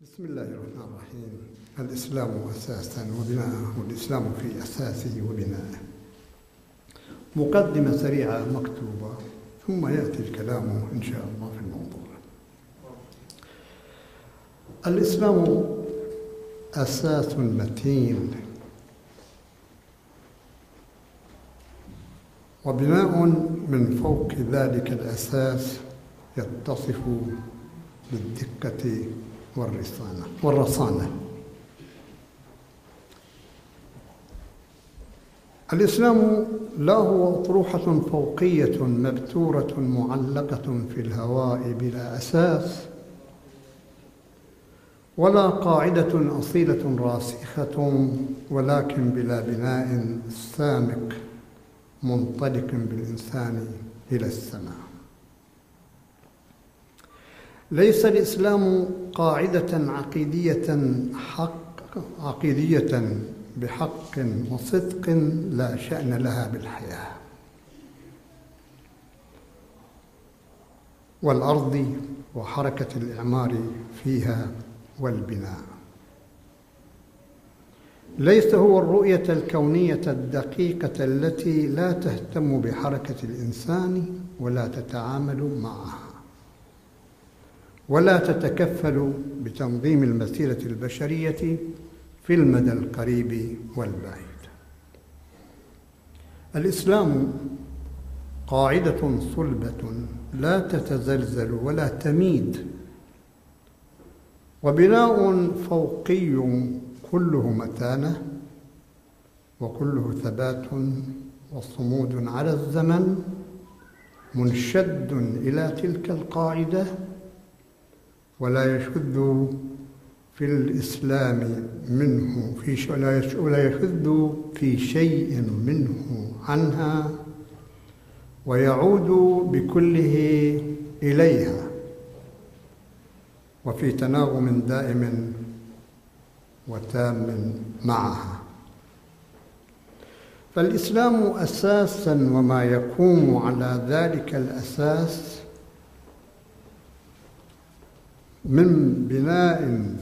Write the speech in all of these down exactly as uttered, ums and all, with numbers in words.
بسم الله الرحمن الرحيم. الإسلام أساسا وبناءه، والإسلام في أساسه وبنائه. مقدمة سريعة مكتوبة ثم يأتي الكلام إن شاء الله في الموضوع. الإسلام أساس متين وبناء من فوق ذلك الأساس يتصف بالدقة والرصانة والرصانة. الإسلام لا هو أطروحة فوقية مبتورة معلقة في الهواء بلا أساس، ولا قاعدة أصيلة راسخة، ولكن بلا بناء سامك منطلق بالإنسان إلى السماء. ليس الإسلام قاعدة عقيدية حق عقيدية بحق وصدق لا شأن لها بالحياة والأرض وحركة الإعمار فيها والبناء. ليس هو الرؤية الكونية الدقيقة التي لا تهتم بحركة الإنسان ولا تتعامل معها ولا تتكفل بتنظيم المسيرة البشرية في المدى القريب والبعيد. الإسلام قاعدة صلبة لا تتزلزل ولا تميد، وبناء فوقي كله متانة وكله ثبات وصمود على الزمن، منشد إلى تلك القاعدة، ولا يشذ في الإسلام منه في شيء ولا يشذ في شيء منه عنها، ويعود بكله إليها، وفي تناغم دائم وتام معها. فالإسلام أساساً وما يقوم على ذلك الأساس من بناء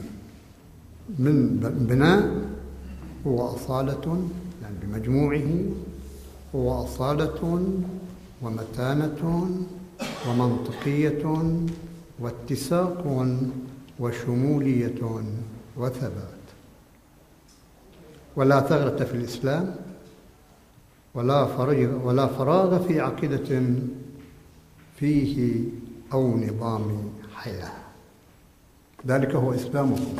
من بناء هو أصالة، يعني بمجموعه هو أصالة ومتانة ومنطقية واتساق وشمولية وثبات. ولا ثغرة في الإسلام ولا فراغ ولا فراغ في عقيدة فيه أو نظام حياة. ذلك هو إسلامكم.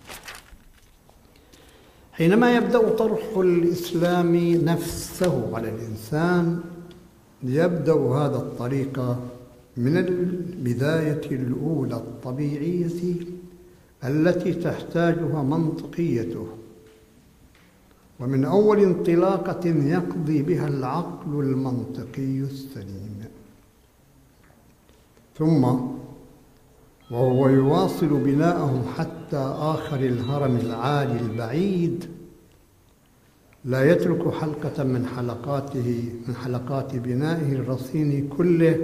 حينما يبدأ طرح الإسلام نفسه على الإنسان، يبدأ هذا الطريق من البداية الأولى الطبيعية التي تحتاجها منطقيته، ومن أول انطلاقة يقضي بها العقل المنطقي السليم، ثم وهو يواصل بناءه حتى آخر الهرم العالي البعيد، لا يترك حلقة من حلقاته من حلقات بنائه الرصين كله،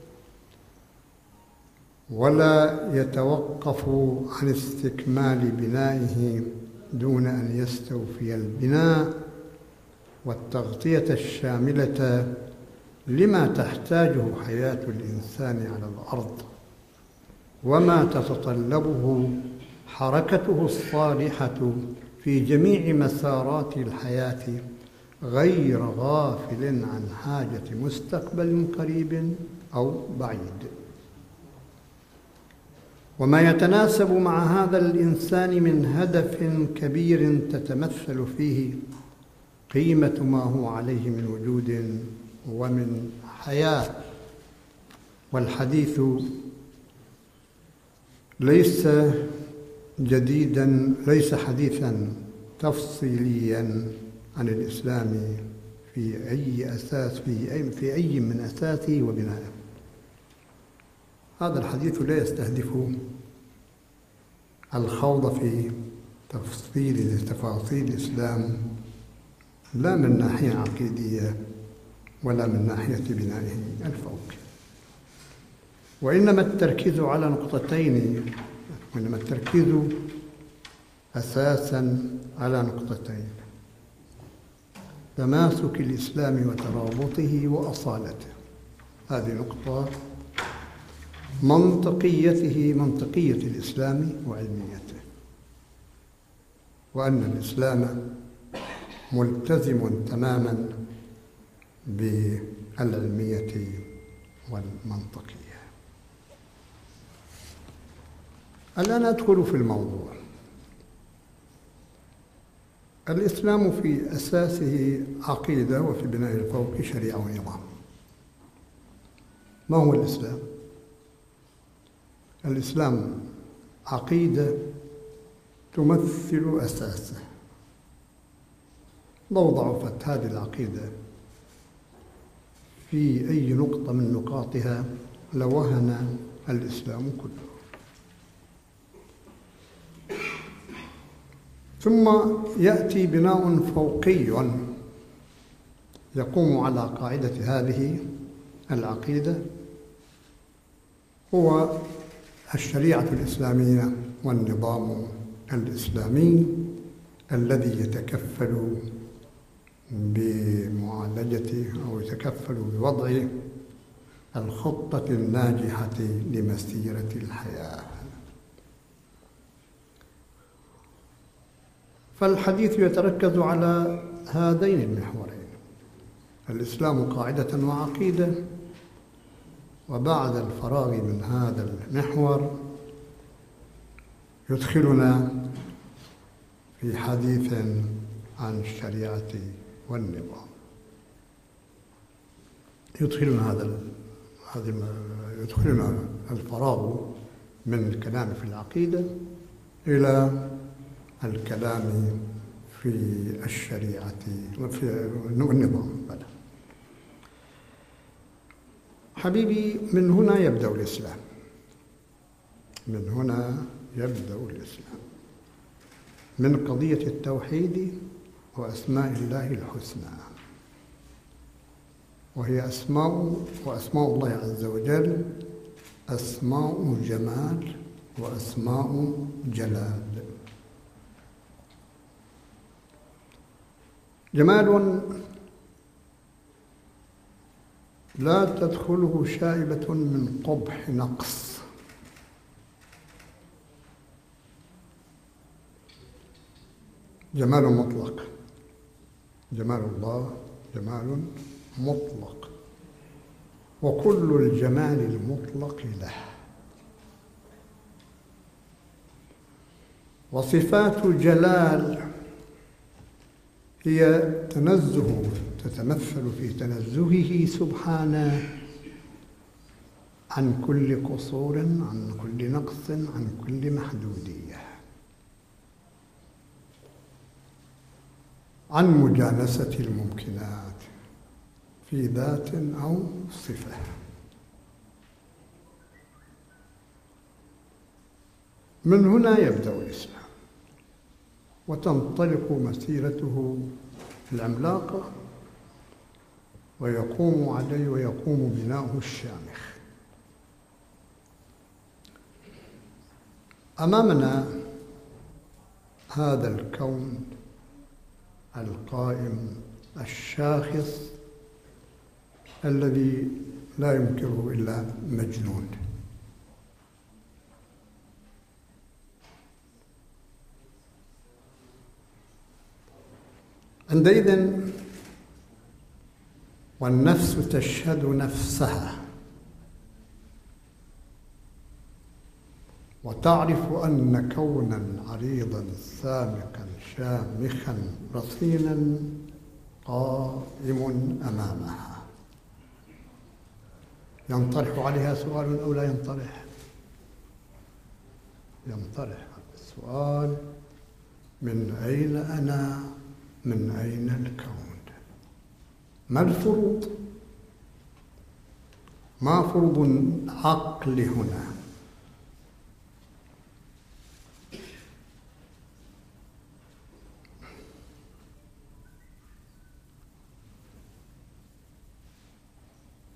ولا يتوقف عن استكمال بنائه دون أن يستوفي البناء والتغطية الشاملة لما تحتاجه حياة الإنسان على الأرض وما تتطلبه حركته الصالحة في جميع مسارات الحياة، غير غافل عن حاجة مستقبل قريب أو بعيد. وما يتناسب مع هذا الإنسان من هدف كبير تتمثل فيه قيمة ما هو عليه من وجود ومن حياة. والحديث ليس جديداً ليس حديثاً تفصيلياً عن الإسلام في أي أساس في أي في أي من أساسه وبنائه. هذا الحديث لا يستهدف الخوض في تفصيل تفاصيل الإسلام، لا من ناحية عقيدية ولا من ناحية بنائه الفوقي، وإنما التركيز على نقطتين وإنما التركيز أساساً على نقطتين: تماسك الإسلام وترابطه وأصالته، هذه نقطة منطقيته منطقية الإسلام وعلميته، وأن الإسلام ملتزم تماماً بالعلمية والمنطقية. الآن أدخل في الموضوع. الإسلام في أساسه عقيدة، وفي بناء الفوق شريعة ونظام. ما هو الإسلام؟ الإسلام عقيدة تمثل أساسه. لو ضعفت هذه العقيدة في أي نقطة من نقاطها لوهن الإسلام كله. ثم يأتي بناء فوقي يقوم على قاعدة هذه العقيدة، هو الشريعة الإسلامية والنظام الإسلامي الذي يتكفل بمعالجة أو يتكفل بوضع الخطة الناجحة لمسيرة الحياة. فالحديث يتركز على هذين المحورين: الإسلام قاعدة وعقيدة، وبعد الفراغ من هذا المحور يدخلنا في حديث عن الشريعة والنظام. يدخلنا هذا هذا يدخلنا الفراغ من الكلام في العقيدة إلى الكلام في الشريعة وفي النظام. بلى حبيبي، من هنا يبدأ الإسلام، من هنا يبدأ الإسلام، من قضية التوحيد وأسماء الله الحسنى، وهي أسماء وأسماء الله عز وجل أسماء جمال وأسماء جلال. جمال لا تدخله شائبة من قبح نقص، جمال مطلق. جمال الله جمال مطلق، وكل الجمال المطلق له. وصفات جلال هي تنزه، تتمثل في تنزهه سبحانه عن كل قصور، عن كل نقص، عن كل محدودية، عن مجانسة الممكنات في ذات أو صفة. من هنا يبدأ الإسلام، وتنطلق مسيرته العملاقة، ويقوم عليه ويقوم بناؤه الشامخ. أمامنا هذا الكون القائم الشاخص الذي لا ينكره إلا مجنون. عندئذ والنفس تشهد نفسها وتعرف أن كونا عريضا سامقا شامخا رصينا قائم أمامها. ينطرح عليها سؤال أو لا ينطرح؟ ينطرح السؤال: من أين أنا؟ من أين الكون؟ ما الفروض؟ ما فروض العقل هنا؟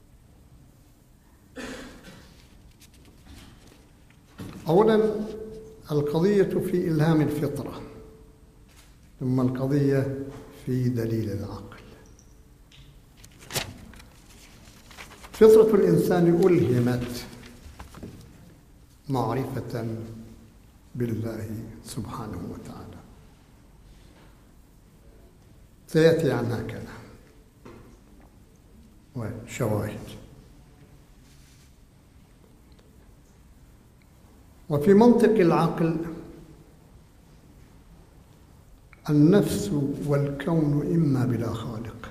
أولاً القضية في إلهام الفطرة، ثم القضية في دليل العقل. فطرة الإنسان ألهمت معرفة بالله سبحانه وتعالى، سيأتي عنها كلام وشواهد. وفي منطق العقل النفس والكون إما بلا خالق،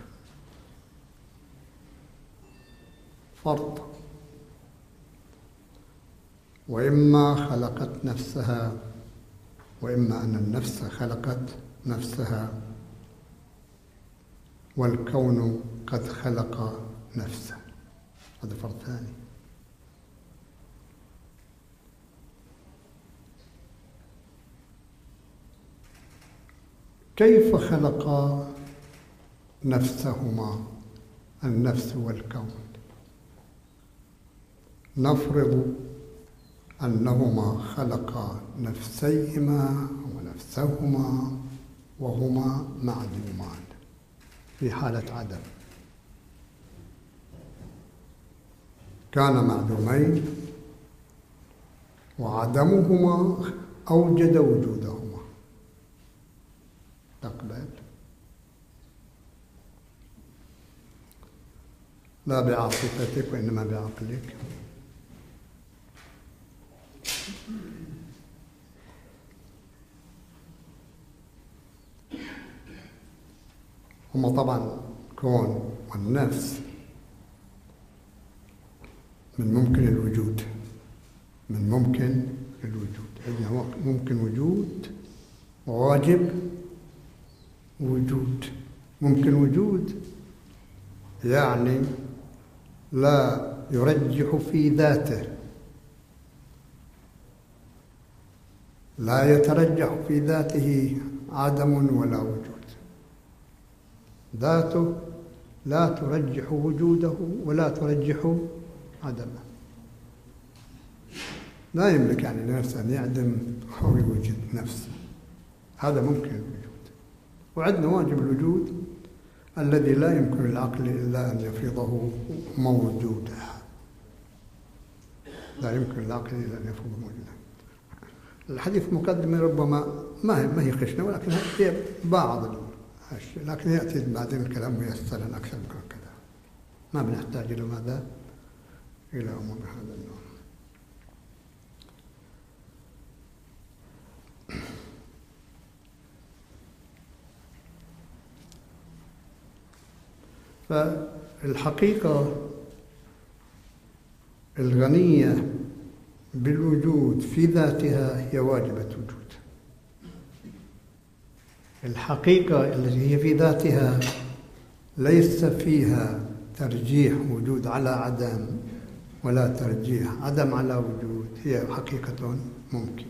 فرض، وإما خلقت نفسها، وإما أن النفس خلقت نفسها والكون قد خلق نفسه، هذا فرض ثاني. كيف خلق نفسهما النفس والكون؟ نفرض أنهما خلقا نفسيهما ونفسهما وهما معدومان في حالة عدم. كان معدومين وعدمهما أوجد وجودهما. تقبل؟ لا بعاطفتك وإنما بعقلك. هما طبعا كون والنفس من ممكن الوجود، من ممكن الوجود، عندنا ممكن وجود وواجب وجود. ممكن وجود يعني لا يرجح في ذاته، لا يترجح في ذاته عدم ولا وجود، ذاته لا ترجح وجوده ولا ترجح عدمه. لا يملك يعني لنفسه أن يعدم أو يوجد نفسه، هذا ممكن الوجود. وعندنا واجب الوجود الذي لا يمكن العقل إلا أن يفرضه موجودا، لا يمكن العقل إلا أن يفرضه موجودا. الحديث مقدمة ربما ما هي ما هي خشنة، ولكن هي بعض الأشياء، لكن يأتي بعدين الكلام ميسرا أكثر من كذا، ما بنحتاج إلى ماذا؟ إلى أمور هذا النوع. فالحقيقة الغنية بالوجود في ذاتها هي واجبة وجود. الحقيقة التي هي في ذاتها ليس فيها ترجيح وجود على عدم ولا ترجيح عدم على وجود، هي حقيقة ممكنة.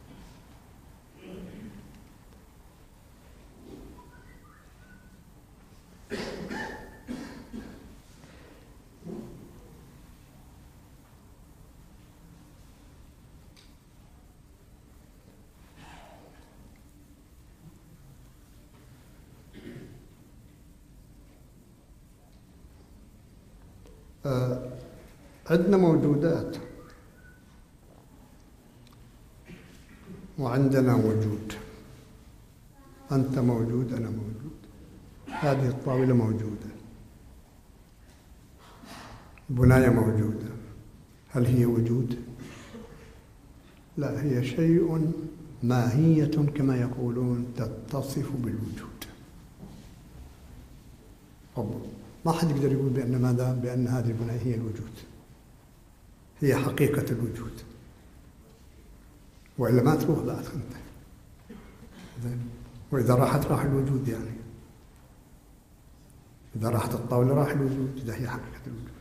عندنا موجودات وعندنا وجود. أنت موجود، أنا موجود، هذه الطاولة موجودة، البناية موجودة، هل هي وجود؟ لا، هي شيء ماهية كما يقولون تتصف بالوجود. ما حد يقدر يقول بأن ماذا؟ بأن هذه البناية هي الوجود، هي حقيقة الوجود، وإلا ما تروح بعد أنت. وإذا راحت راح الوجود، يعني إذا راحت الطاولة راح الوجود، إذا هي حقيقة الوجود.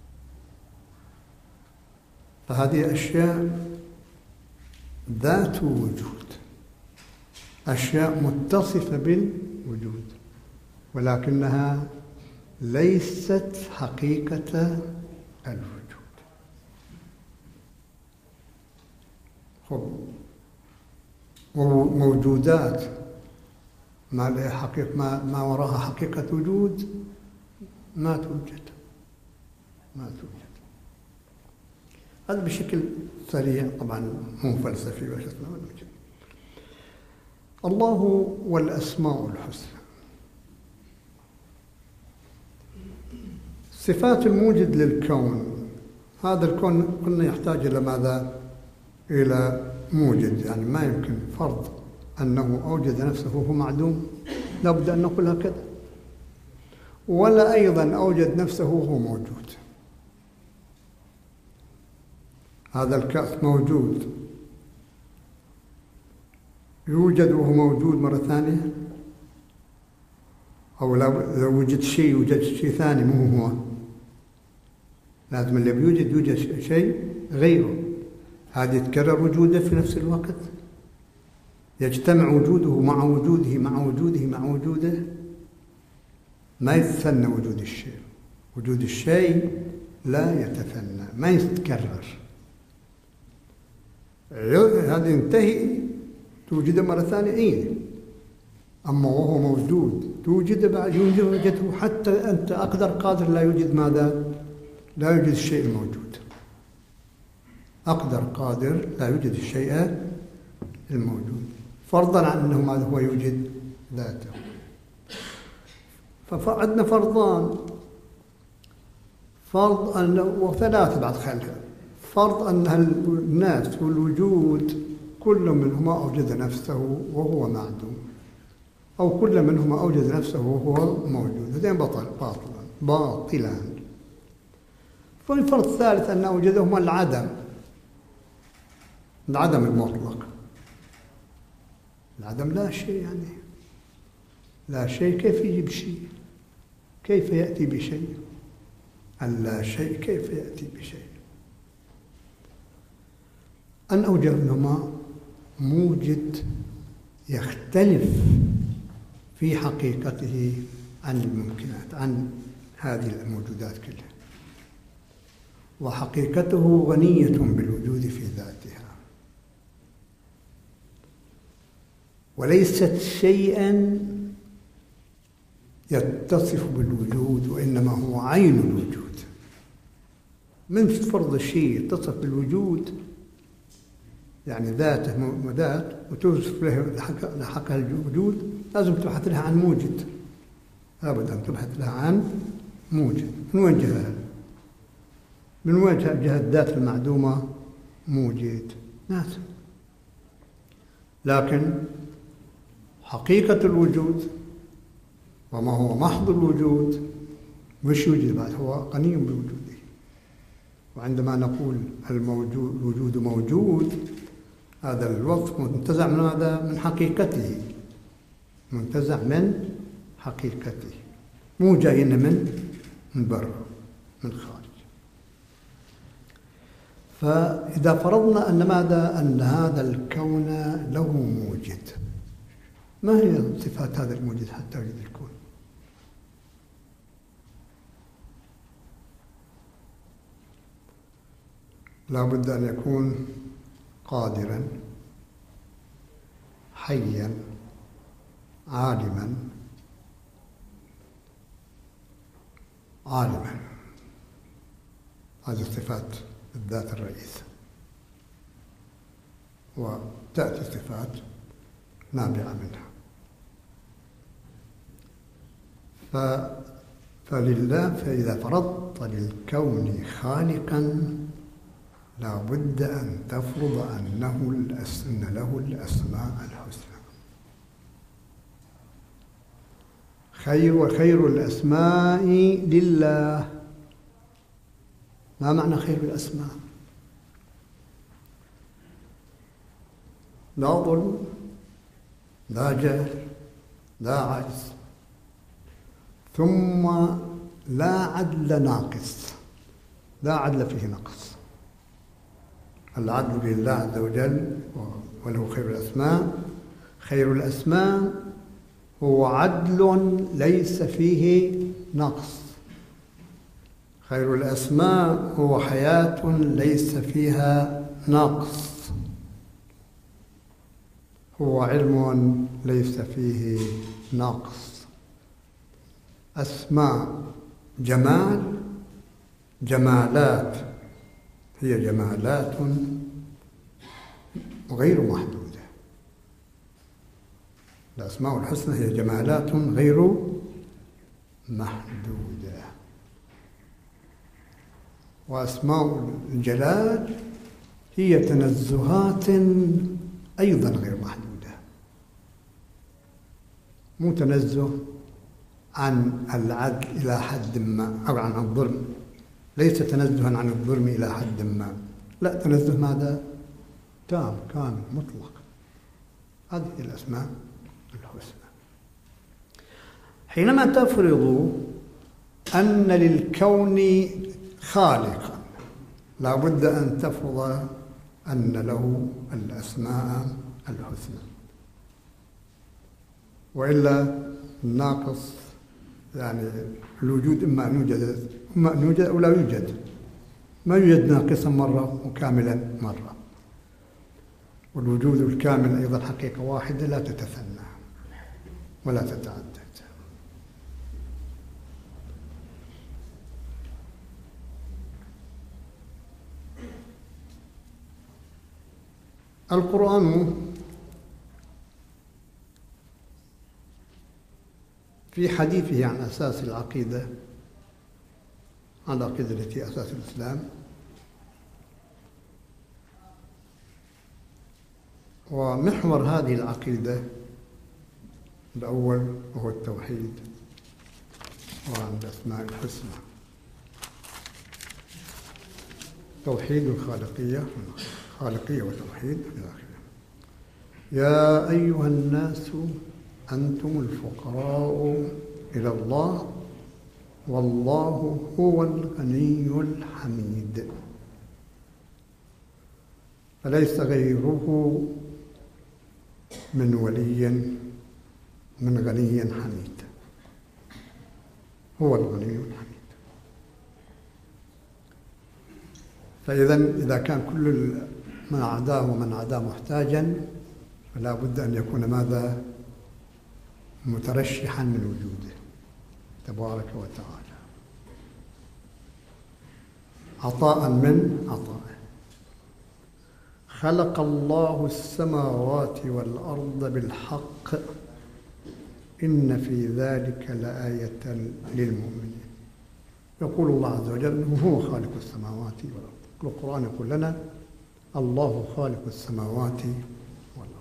فهذه أشياء ذات وجود، أشياء متصفة بالوجود، ولكنها ليست حقيقة الوجود. خب وموجودات ما لها حقيقة، ما, ما وراها حقيقة وجود ما توجد ما توجد. هذا بشكل سريع، طبعا مو فلسفي وش اسمه. الله والأسماء الحسنى. صفات الموجد للكون. هذا الكون قلنا يحتاج إلى ماذا؟ إلى موجد، يعني ما يمكن فرض أنه أوجد نفسه وهو معدوم، لابد أن نقول هكذا. ولا أيضا أوجد نفسه وهو موجود. هذا الكأس موجود، يوجد وهو موجود مرة ثانية؟ أو لو وجد شيء يوجد شيء ثاني مو هو؟ لازم اللي بيوجد يوجد شيء غيره. هذا يتكرر وجوده في نفس الوقت، يجتمع وجوده مع وجوده مع وجوده مع وجوده، ما يتثنى وجود الشيء. وجود الشيء لا يتثنى، ما يتكرر. هذا ينتهي توجده مرة ثانية. إيه؟ أما وهو موجود توجد بعد يوجده، حتى أنت أقدر قادر لا يوجد ماذا؟ لا يوجد الشيء الموجود. أقدر قادر لا يوجد الشيء الموجود، فرضاً عن أنه ماذا هو يوجد ذاته. فعندنا فرضان، فرض أن وثلاثة بعد خلها. فرض أن الناس والوجود كل منهما أوجد نفسه وهو معدوم، أو كل منهما أوجد نفسه وهو موجود. هذين بطل باطلا باطلان. فالفرض الثالث أن أوجدهما العدم، العدم المطلق. العدم لا شيء، يعني لا شيء كيف يجيب شيء؟ كيف يأتي بشيء؟ اللا شيء كيف يأتي بشيء؟ أن أوجدهما موجد يختلف في حقيقته عن الممكنات، عن هذه الموجودات كلها، وحقيقته غنية بالوجود في ذاتها، وليست شيئا يتصف بالوجود، وإنما هو عين الوجود. من فرض الشيء يتصف بالوجود، يعني ذاته ذات وتوصف له حقها الوجود، لازم تبحث لها عن موجد. لابد أن تبحث لها عن موجد. من وين جهة؟ من وين جهة الذات المعدومة موجد؟ لازم. لكن حقيقة الوجود وما هو محض الوجود مش يوجد بعد، هو غني بوجوده. وعندما نقول الموجود الوجود موجود، هذا الوصف منتزع من هذا، من حقيقته، منتزع من حقيقته، مو جايين من من برا، من خارج. فإذا فرضنا أن ماذا؟ أن هذا الكون له موجد، ما هي صفات هذا الموجد حتى يوجد الكون؟ لا بد أن يكون قادراً، حياً، عالماً عالماً. هذه صفات الذات الرئيسة، وتأتي صفات نابعة منها. ف... فلله فإذا فرضت للكون خالقاً لا بد أن تفرض أنه الأس... أن له الأسماء الحسنى. خير وخير الأسماء لله. ما معنى خير الأسماء؟ لا ظلم، لا جهل، لا عجز، ثم لا عدل ناقص، لا عدل فيه نقص. العدل لله عز وجل وله خير الأسماء. خير الأسماء هو عدل ليس فيه نقص. خير الأسماء هو حياة ليس فيها نقص. هو علم ليس فيه نقص. أسماء جمال، جمالات، هي جمالات غير محدودة. الأسماء الحسنى هي جمالات غير محدودة، وأسماء الجلال هي تنزهات أيضا غير محدودة. مو تنزه عن العدل إلى حد ما أو عن الظلم، ليس تنزها عن الظلم إلى حد ما، لا، تنزه ماذا؟ تام كامل مطلق. هذه الأسماء الحسنى. حينما تفرض أن للكون خالقا لا بد أن تفرض أن له الأسماء الحسنى، وإلا الناقص يعني الوجود إما أن يوجد إما أن يوجد أو لا يوجد. ما يوجد ناقصا مرة وكاملا مرة، والوجود الكامل أيضا حقيقة واحدة لا تتثنى ولا تتعدد. القرآن في حديثه عن أساس العقيدة، عن العقيدة التي أساس الإسلام، ومحور هذه العقيدة الأول وهو التوحيد وعن الأسماء الحسنى، توحيد الخالقية، خالقية وتوحيد إلى آخره. يا أيها الناس أنتم الفقراء إلى الله والله هو الغني الحميد، فليس غيره من ولي من غني حميد، هو الغني الحميد. فإذا إذا كان كل من عداه ومن عداه محتاجا، فلا بد أن يكون ماذا؟ مترشحا من وجوده تبارك وتعالى، عطاء من عطائه. خلق الله السماوات والأرض بالحق إن في ذلك لآية للمؤمنين. يقول الله عز وجل أنه هو خالق السماوات والأرض. القرآن يقول لنا الله خالق السماوات والأرض.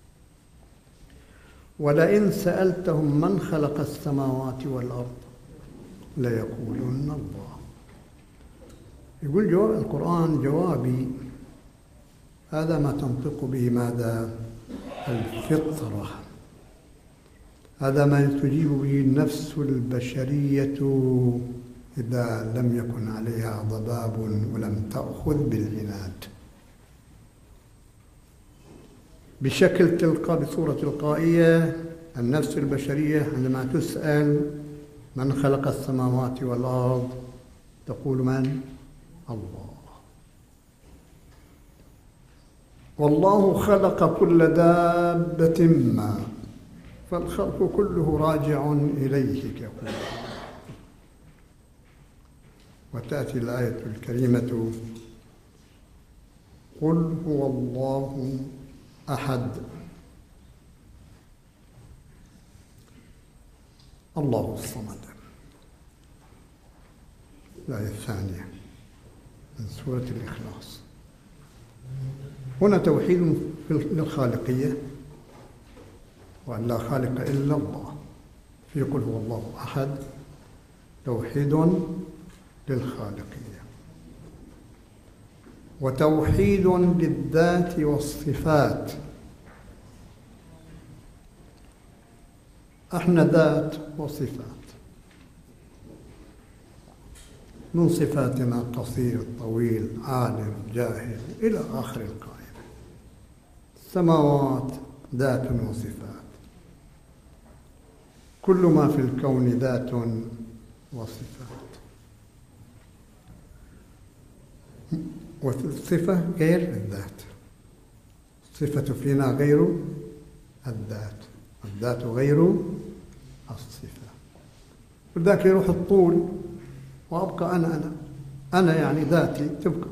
ولئن سألتهم من خلق السماوات والأرض ليقولن الله. يقول جواب القرآن جوابي هذا ما تنطق به ماذا؟ الفطرة، هذا ما تجيب به النفس البشرية إذا لم يكن عليها ضباب ولم تأخذ بالعناد، بشكل تلقى بصورة تلقائية. النفس البشرية عندما تسأل من خلق السماوات والأرض تقول من؟ الله. والله خلق كل دابة ما، فالخلق كله راجع إليه يقول. وتأتي الآية الكريمة قل هو الله أحد الله الصمد. الآية الثانية من سورة الإخلاص. هنا توحيد للخالقية وأن لا خالق إلا الله. في قل هو الله أحد توحيد للخالقية، وتوحيد للذات والصفات. احنا ذات وصفات، من صفاتنا قصير طويل عالم جاهل إلى آخر القائمة. السماوات ذات وصفات، كل ما في الكون ذات وصفات، والصفة غير الذات. الصفة فينا غير الذات، الذات غير الصفة. ولذلك يروح الطول وأبقى أنا أنا أنا يعني ذاتي تبقى،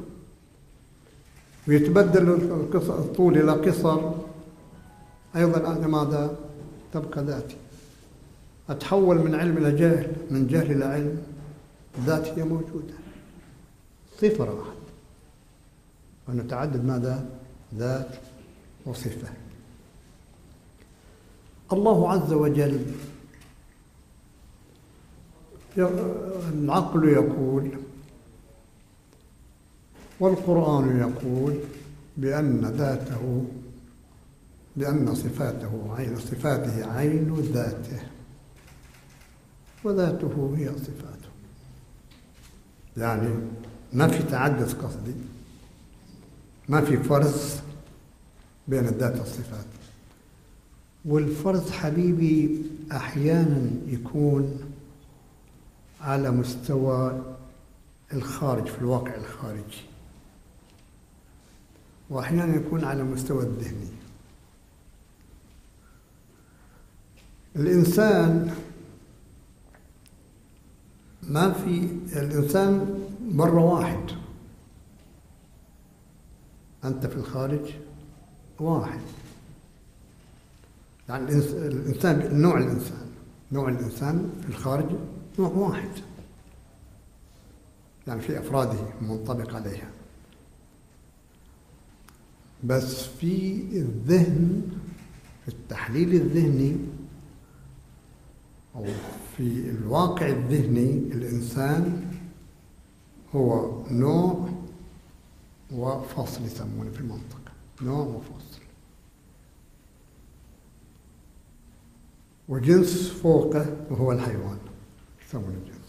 ويتبدل الطول إلى قصر، أيضا أنا ماذا؟ تبقى ذاتي. أتحول من علم إلى جهل، من جهل إلى علم، ذاتي هي موجودة، صفة واحدة، ونتعدد ماذا؟ ذات وصفة. الله عز وجل العقل يقول والقرآن يقول بأن ذاته، بأن صفاته عين صفاته عين ذاته، وذاته هي صفاته. يعني ما في تعدد قصدي، ما في فرز بين الذات والصفات. والفرز حبيبي أحيانا يكون على مستوى الخارج، في الواقع الخارجي، وأحيانا يكون على مستوى الذهني. الإنسان ما في، الإنسان مرة واحد، أنت في الخارج واحد. يعني الإنسان، نوع الإنسان نوع الإنسان في الخارج نوع واحد، يعني في أفراده منطبق عليها. بس في الذهن، في التحليل الذهني أو في الواقع الذهني، الإنسان هو نوع وفصل، يسمونه في المنطق نوع وفصل، وجنس فوقه وهو الحيوان، يسمونه جنس.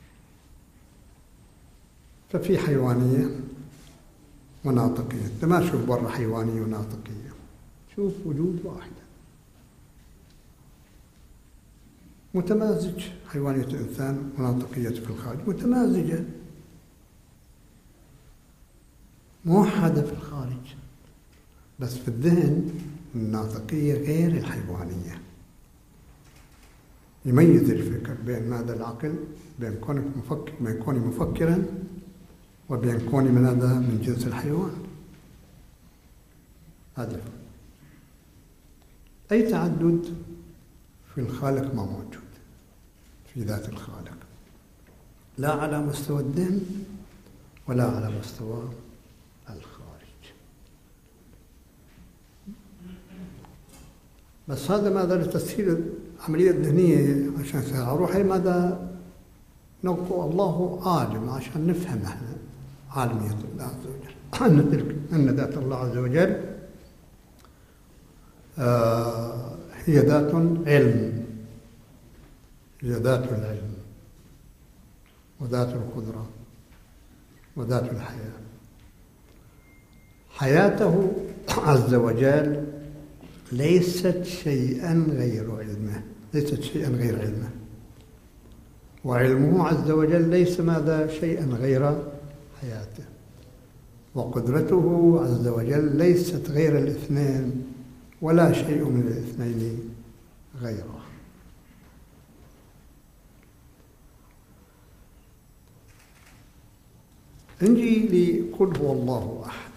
ففي حيوانية وناطقية، انت ما تشوف برا حيوانية وناطقية، شوف وجود واحدة متمازج، حيوانية الإنسان وناطقية في الخارج متمازجة، موحدة في الخارج. بس في الذهن الناطقية غير الحيوانية. يميز الفكر بين ماذا؟ العقل، بين كونك مفكر، بين كوني مفكرا، وبين كوني من هذا من جنس الحيوان. هذا الفرق. أي تعدد في الخالق ما موجود في ذات الخالق، لا على مستوى الذهن ولا على مستوى الخارج. بس هذا ماذا؟ لتسهيل العملية الذهنية عشان سهل روحي، ماذا نقول؟ الله عالم عشان نفهم احنا عالمية الله عز وجل، أن تلك أن ذات الله عز وجل آه هي ذات علم، هي ذات العلم وذات القدرة وذات الحياة. حياته عز وجل ليست شيئا غير علمه، ليست شيئا غير علمه، وعلمه عز وجل ليس ماذا؟ شيئا غير حياته، وقدرته عز وجل ليست غير الاثنين، ولا شيء من الاثنين غيره. نجي لقل هو الله أحد.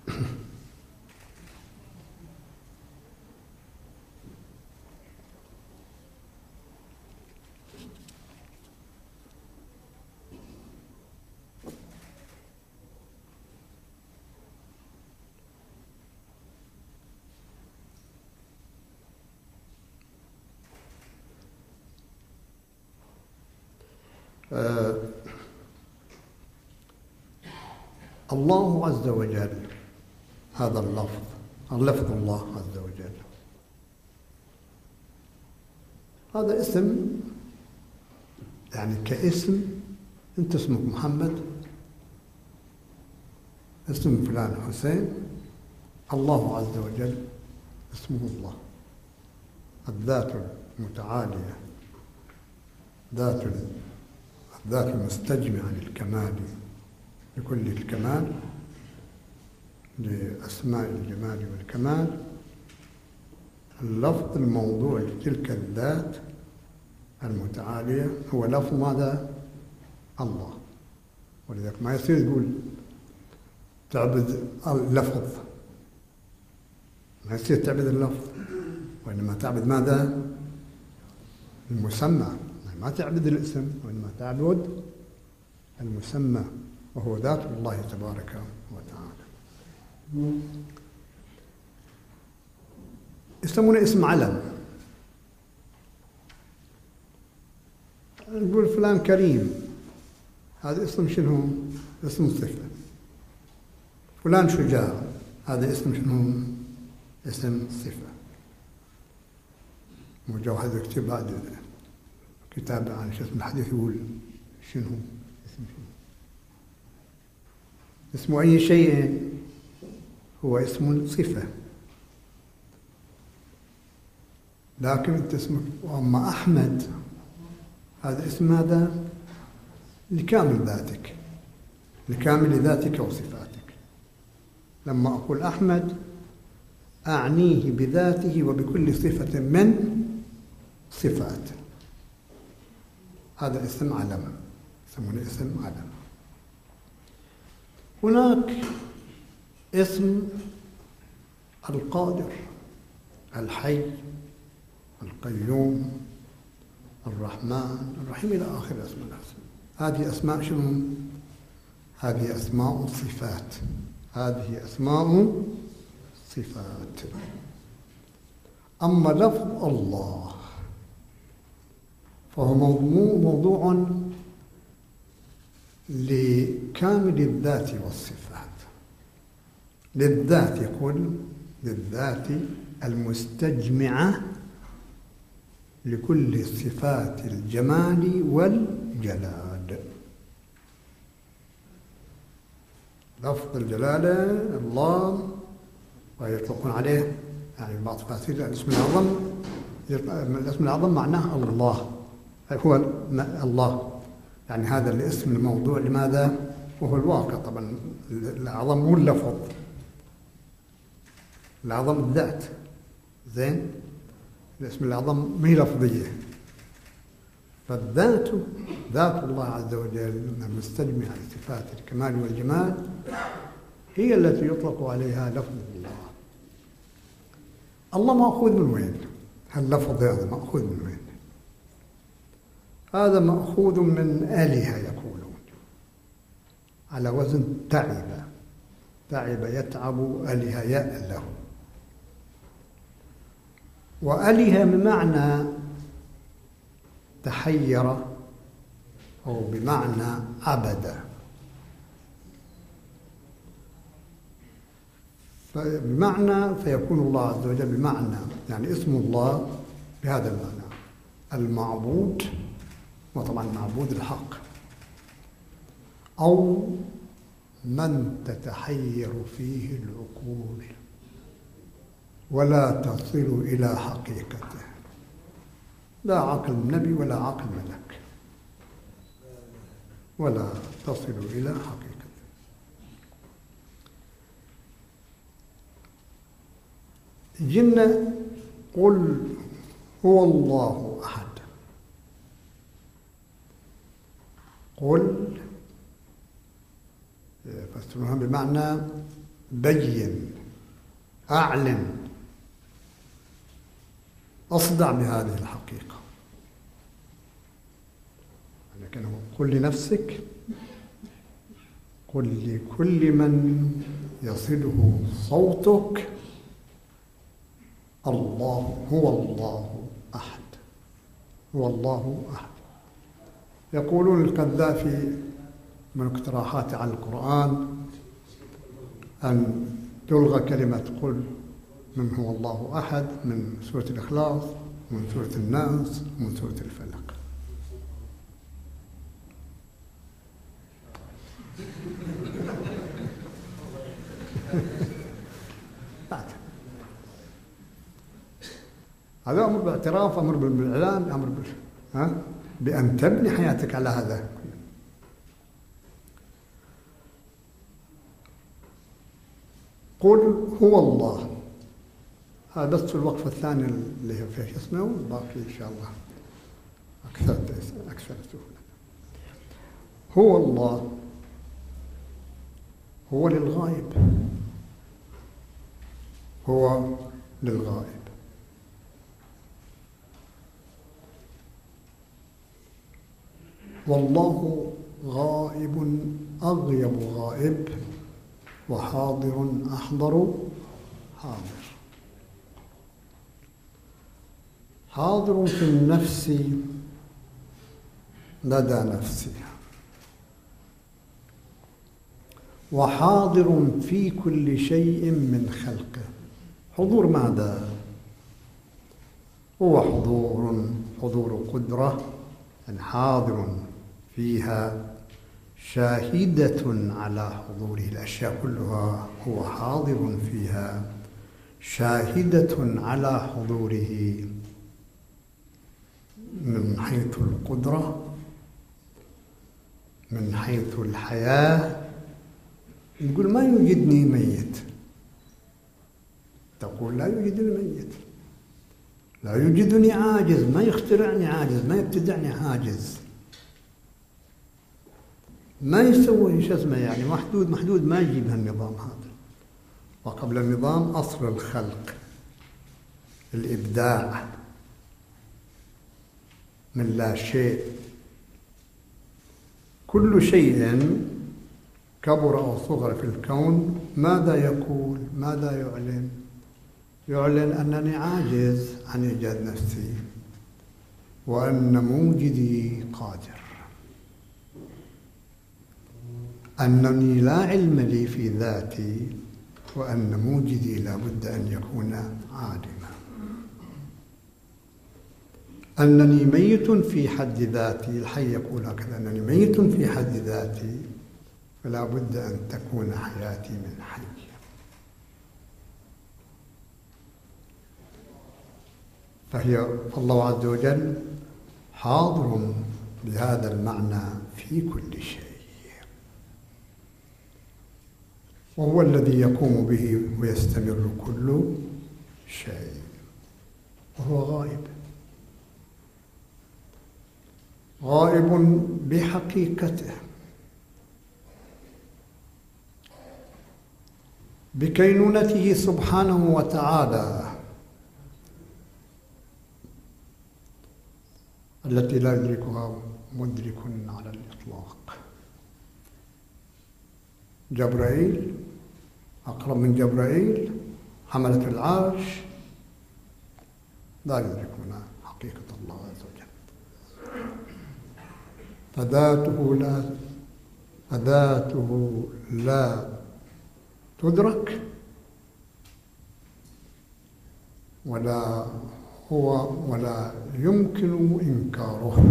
آه الله عز وجل، هذا اللفظ، اللفظ الله عز وجل، هذا اسم، يعني كاسم انت اسمك محمد، اسم فلان حسين، الله عز وجل اسمه الله، الذات المتعالية، ذات الذات المستجمعة للكمال، لكل الكمال، لأسماء الجمال والكمال، اللفظ الموضوع لتلك الذات المتعالية هو لفظ ماذا؟ الله. ولذلك ما يصير تقول تعبد اللفظ، ما يصير تعبد اللفظ، وإنما تعبد ماذا؟ المسمى. ما تعبد الاسم، وإنما تعبد المسمى، وهو ذات الله تبارك وتعالى. يسمونه اسم علم. نقول فلان كريم، هذا اسم شنو؟ اسم صفة. فلان شجاع، هذا اسم شنو؟ اسم صفة. مجاهد يكتب بعد كتاب عن شو اسم الحديث يقول شنو؟ اسم شنو؟ اسم أي شيء هو اسم صفة، لكن أنت اسمك. وأما أحمد هذا اسم ماذا؟ لكامل ذاتك، لكامل ذاتك وصفاتك. لما أقول أحمد أعنيه بذاته وبكل صفة من صفاته. هذا اسم علم، يسمونه اسم علم. هناك اسم القادر، الحي، القيوم، الرحمن، الرحيم، إلى آخر أسماء الحسنى. هذه أسماء شنو؟ هذه أسماء صفات، هذه أسماء صفات. أما لفظ الله فهو موضوع, موضوع لكامل الذات والصفات. للذات، يقول للذات المستجمعة لكل صفات الجمال والجلال. لفظ الجلالة الله، ويطلقون عليه يعني بعض تفاسير الاسم الأعظم. الاسم الأعظم معناه الله، هو الله، يعني هذا الاسم الموضوع لماذا؟ وهو الواقع. طبعا الأعظم مو اللفظ، الأعظم الذات. زين، الاسم الأعظم ما هي لفظية، فالذات ذات الله عز وجل المستجمعة لصفات الكمال والجمال هي التي يطلق عليها لفظ الله. الله مأخوذ من وين؟ هاللفظ هذا مأخوذ من وين؟ هذا مأخوذ من آلهة، يقولون على وزن تعب. تعب يتعب، أله يأله. وأله بمعنى تحير أو بمعنى عبد. بمعنى فيكون الله عز وجل بمعنى، يعني اسم الله بهذا المعنى المعبود، وطبعا معبود الحق، أو من تتحير فيه العقول ولا تصل إلى حقيقته. لا عقل نبي ولا عقل ملك، ولا تصل إلى حقيقته. جنة قل هو الله أحد. قل فسرها بمعنى بين، أعلن، أصدع بهذه الحقيقة. لكن قل لنفسك، قل لكل من يصله صوتك الله هو الله أحد، هو الله أحد. يقولون القذافي من اقتراحاته على القرآن أن تلغى كلمة قل من هو الله أحد من سورة الإخلاص ومن سورة الناس ومن سورة الفلق. هذا أمر باعتراف، أمر بالإعلان، أمر بال... ها؟ بأن تبني حياتك على هذا. قل هو الله، هذا بس الوقفة الثانية اللي هي فيها اسمه، والباقي إن شاء الله أكثر أكثر سهولة. هو الله هو للغائب، هو للغائب. والله غائب أغيب غائب، وحاضر أحضر حاضر. حاضر في النفس لدى نفسها، وحاضر في كل شيء من خلقه. حضور ماذا؟ هو حضور حضور قدرة حاضر فيها شاهدة على حضوره. الأشياء كلها هو حاضر فيها شاهدة على حضوره من حيث القدرة، من حيث الحياة. يقول ما يوجدني ميت، تقول لا يوجدني ميت، لا يوجدني عاجز، ما يخترعني عاجز، ما يبتدعني عاجز، ما يسوي شو اسمه يعني محدود محدود، ما يجيب هالنظام هذا. وقبل النظام أصل الخلق، الإبداع من لا شيء. كل شيء كبر أو صغر في الكون ماذا يقول؟ ماذا يعلن؟ يعلن أنني عاجز عن إيجاد نفسي، وأن موجدي قادر، أنني لا علم لي في ذاتي، وأن موجدي لا بد أن يكون عالما، أنني ميت في حد ذاتي. الحي يقول هكذا، أنني ميت في حد ذاتي، فلا بد أن تكون حياتي من حي. فهي الله عز وجل حاضر بهذا المعنى في كل شيء، وهو الذي يقوم به ويستمر كل شيء، وهو غائب. غائب بحقيقته، بكينونته سبحانه وتعالى التي لا يدركها مدرك على الإطلاق. جبرائيل أقرب من جبرائيل، حملة العرش لا يدركون حقيقة الله عز وجل. فذاته لا فذاته لا تدرك، ولا هو ولا يمكن إنكاره.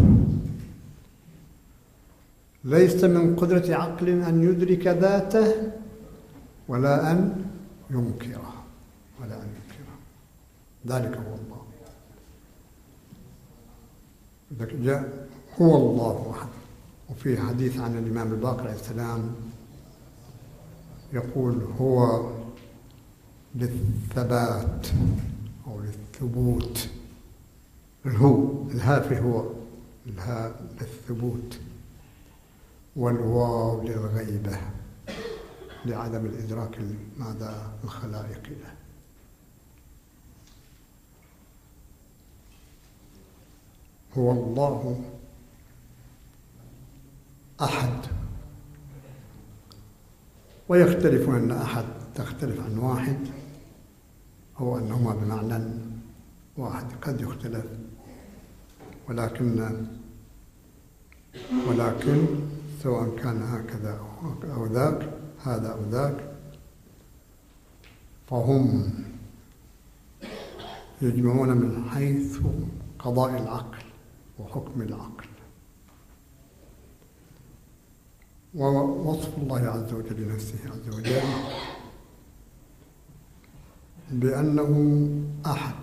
ليس من قدرة عقل أن يدرك ذاته، ولا أن ينكره ولا أن ينكره ذلك هو الله. جاء هو الله أحد. وفي حديث عن الإمام الباقر عليه السلام يقول هو للثبات أو للثبوت. الهو الهاء في هو، الهاء للثبوت، والواو للغيبة لعدم الإدراك ماذا الخلائق له. هو الله أحد. ويختلف أن أحد تختلف عن واحد، أو أنهما بمعنى واحد، قد يختلف، ولكن ولكن سواء كان هكذا أو ذاك، هذا أو ذاك، فهم يجمعون من حيث قضاء العقل وحكم العقل. ووصف الله عز وجل لنفسه عز وجل بأنه أحد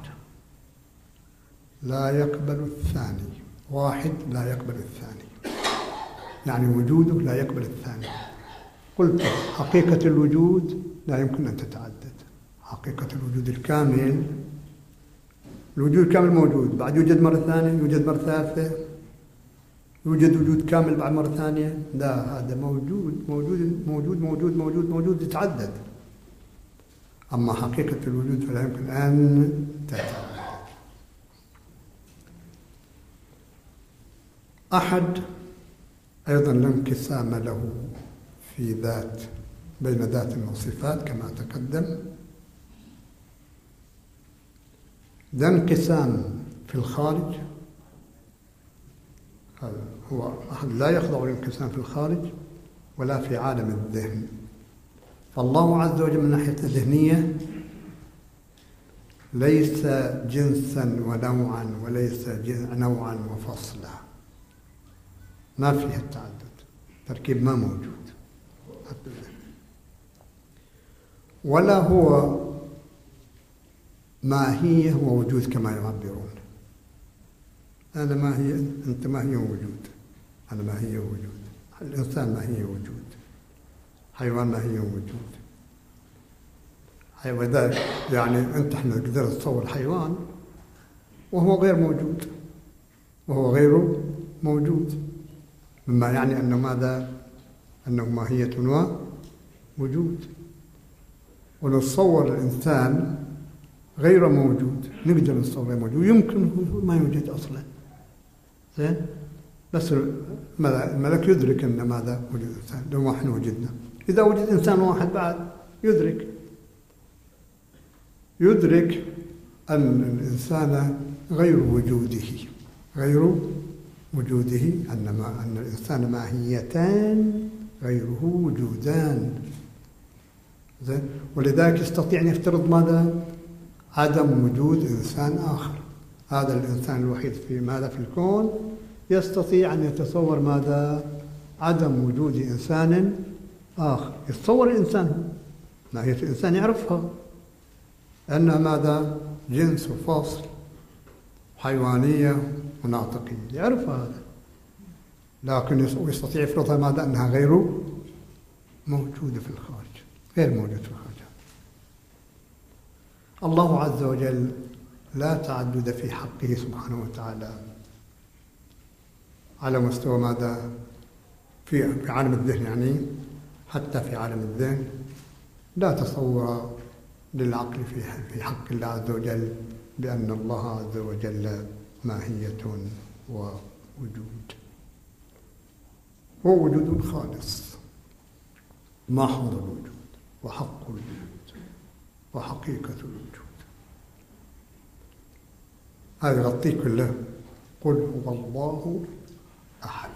لا يقبل الثاني، واحد لا يقبل الثاني، يعني وجوده لا يقبل الثاني. قلت حقيقة الوجود لا يمكن أن تتعدد، حقيقة الوجود الكامل الوجود كامل موجود، بعد يوجد مرة ثانية، يوجد مرة ثالثة، يوجد وجود كامل بعد مرة ثانية. لا، هذا موجود موجود موجود موجود موجود موجود يتعدد. أما حقيقة الوجود فلا يمكن أن تتعدد. أحد أيضا لا انقسام له في ذات بين ذات وصفات كما تقدم. لا انقسام في الخارج، هو أحد لا يخضع للانقسام في الخارج ولا في عالم الذهن. فالله عز وجل من ناحية الذهنية ليس جنسا ونوعا وليس نوعا وفصلا، ما فيها التعدد، تركيب ما موجود. ولا هو ماهية ووجود كما يعبرون. أنا ماهية، أنت ماهية ووجود، أنا ماهية ووجود، الإنسان ماهية ووجود، حيوان ماهية ووجود. وذلك يعني أنت احنا نقدر نتصور حيوان وهو غير موجود، وهو غير موجود، مما يعني أنه ماذا؟ أنه ماهية ووجود. ونتصور الإنسان غير موجود، نقدر نتصور غير موجود، يمكن ما يوجد أصلا. زين؟ بس الملك يدرك أن ماذا؟ وجود الإنسان لو ما احنا وجدنا. إذا وجد إنسان واحد بعد يدرك يدرك أن الإنسان غير وجوده غير وجوده أن ما أن الإنسان ماهيتان غيره وجودان. زين؟ ولذلك يستطيع أن يفترض ماذا؟ عدم وجود إنسان آخر. هذا الإنسان الوحيد في ماذا؟ في الكون يستطيع أن يتصور ماذا؟ عدم وجود إنسان آخر. يتصور الإنسان ماهية الإنسان يعرفها، أنها ماذا؟ جنس وفصل، حيوانية وناطقية، يعرف هذا، لكن يستطيع يفرضها ماذا؟ أنها غير موجودة في الخارج، غير موجودة في الخارج. الله عز وجل لا تعدد في حقه سبحانه وتعالى على مستوى ماذا؟ في في عالم الذهن، يعني حتى في عالم الذهن لا تصور للعقل في في حق الله عز وجل بأن الله عز وجل ماهية ووجود. هو وجود خالص، محض الوجود وحق الوجود وحقيقة الوجود. هذا يغطيه كله. قل هو الله أحد.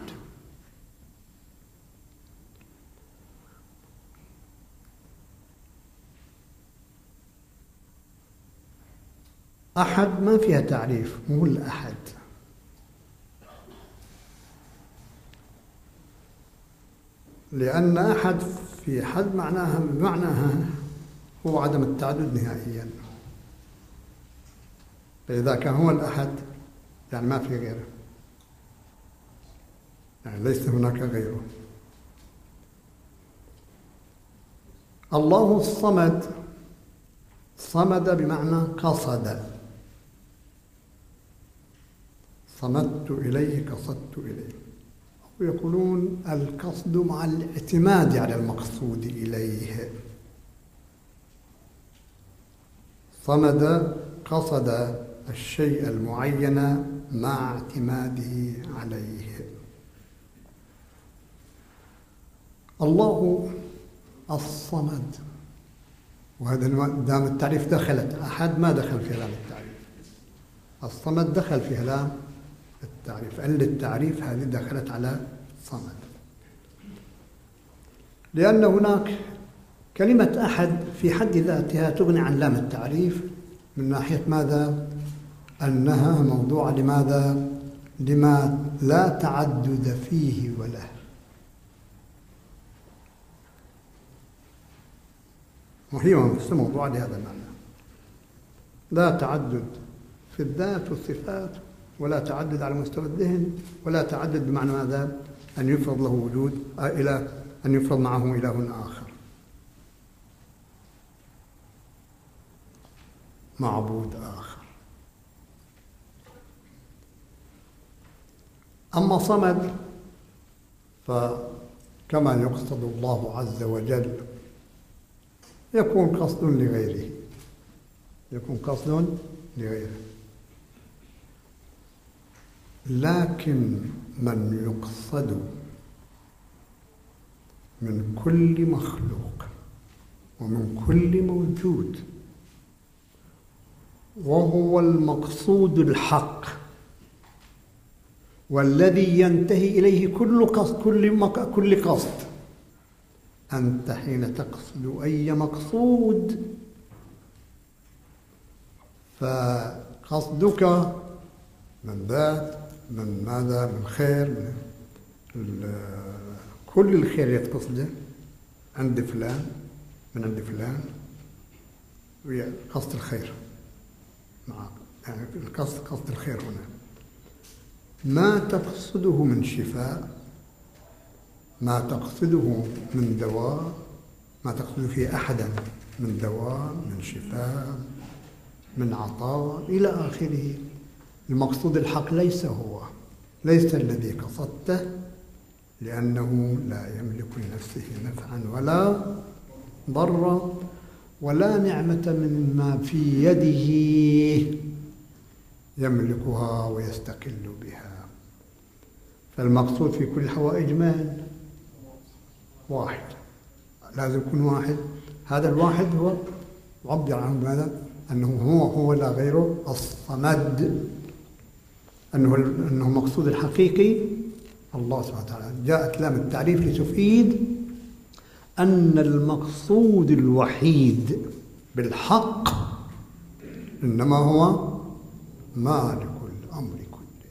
أحد ما فيها تعريف، مو الأحد. لأن أحد في حد معناها بمعناها هو عدم التعدد نهائيا. فإذا كان هو الأحد يعني ما في غيره، يعني ليس هناك غيره. الله الصمد، صمد بمعنى قصد، صمدت إليه قصدت إليه. ويقولون القصد مع الاعتماد على المقصود إليه. صمد قصد الشيء المعين مع اعتماده عليه. الله الصمد، وهذا دام التعريف دخلت، أحد ما دخل في هلام التعريف، الصمد دخل في هلام التعريف، أن التعريف هذه دخلت على صمد. لأن هناك كلمة أحد في حد ذاتها تغني عن لام التعريف من ناحية ماذا؟ أنها موضوع لماذا؟ لما لا تعدد فيه وله. وهي موضوع لهذا المعنى، لا تعدد في الذات والصفات، ولا تعدد على مستوى الذهن، ولا تعدد بمعنى ماذا؟ أن يفرض له وجود إلى أن يفرض معه إله آخر، معبود آخر. أما صمد فكما يقصد الله عز وجل يكون قصد لغيره، يكون قصد لغيره. لكن من يقصد من كل مخلوق ومن كل موجود وهو المقصود الحق والذي ينتهي إليه كل قصد كل مك... كل قصد. أنت حين تقصد أي مقصود فقصدك من ذات، من ماذا، من خير، من كل الخير يتقصده عند فلان، من عند فلان، قصد الخير مع يعني القصد قصد الخير هنا. ما تقصده من شفاء، ما تقصده من دواء، ما تقصده في أحدا من دواء، من شفاء، من عطاء إلى آخره. المقصود الحق ليس هو، ليس الذي قصدته، لأنه لا يملك لنفسه نفعا ولا ضرا ولا نعمة من ما في يده يملكها ويستقل بها. فالمقصود في كل الحوائج من؟ واحد، لازم يكون واحد. هذا الواحد هو عبر عنه بماذا؟ أنه هو هو لا غيره، الصمد، أنه أنه المقصود الحقيقي الله سبحانه وتعالى. جاءت لام التعريف لتفيد أن المقصود الوحيد بالحق إنما هو مالك الأمر كله.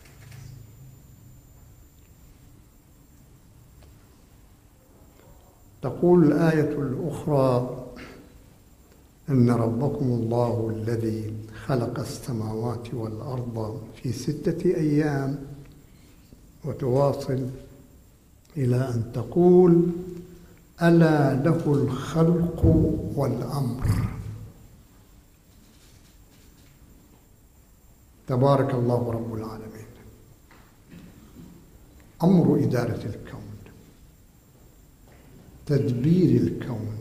تقول الآية الأخرى: إن ربكم الله الذي خلق السماوات والأرض في ستة أيام، وتواصل إلى أن تقول: ألا له الخلق والأمر. تبارك الله رب العالمين. أمر إدارة الكون، تدبير الكون،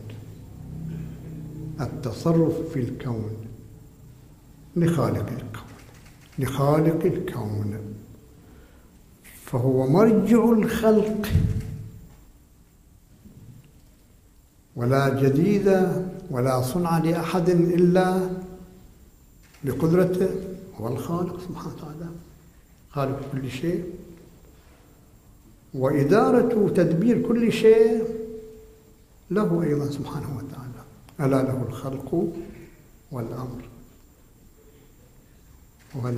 التصرف في الكون لخالق الكون، لخالق الكون، فهو مرجع الخلق، ولا جديد ولا صنع لأحد إلا بقدرته. هو الخالق سبحانه وتعالى، خالق كل شيء، وإدارة تدبير كل شيء له أيضا سبحانه وتعالى. ألا له الخلق والأمر. وال...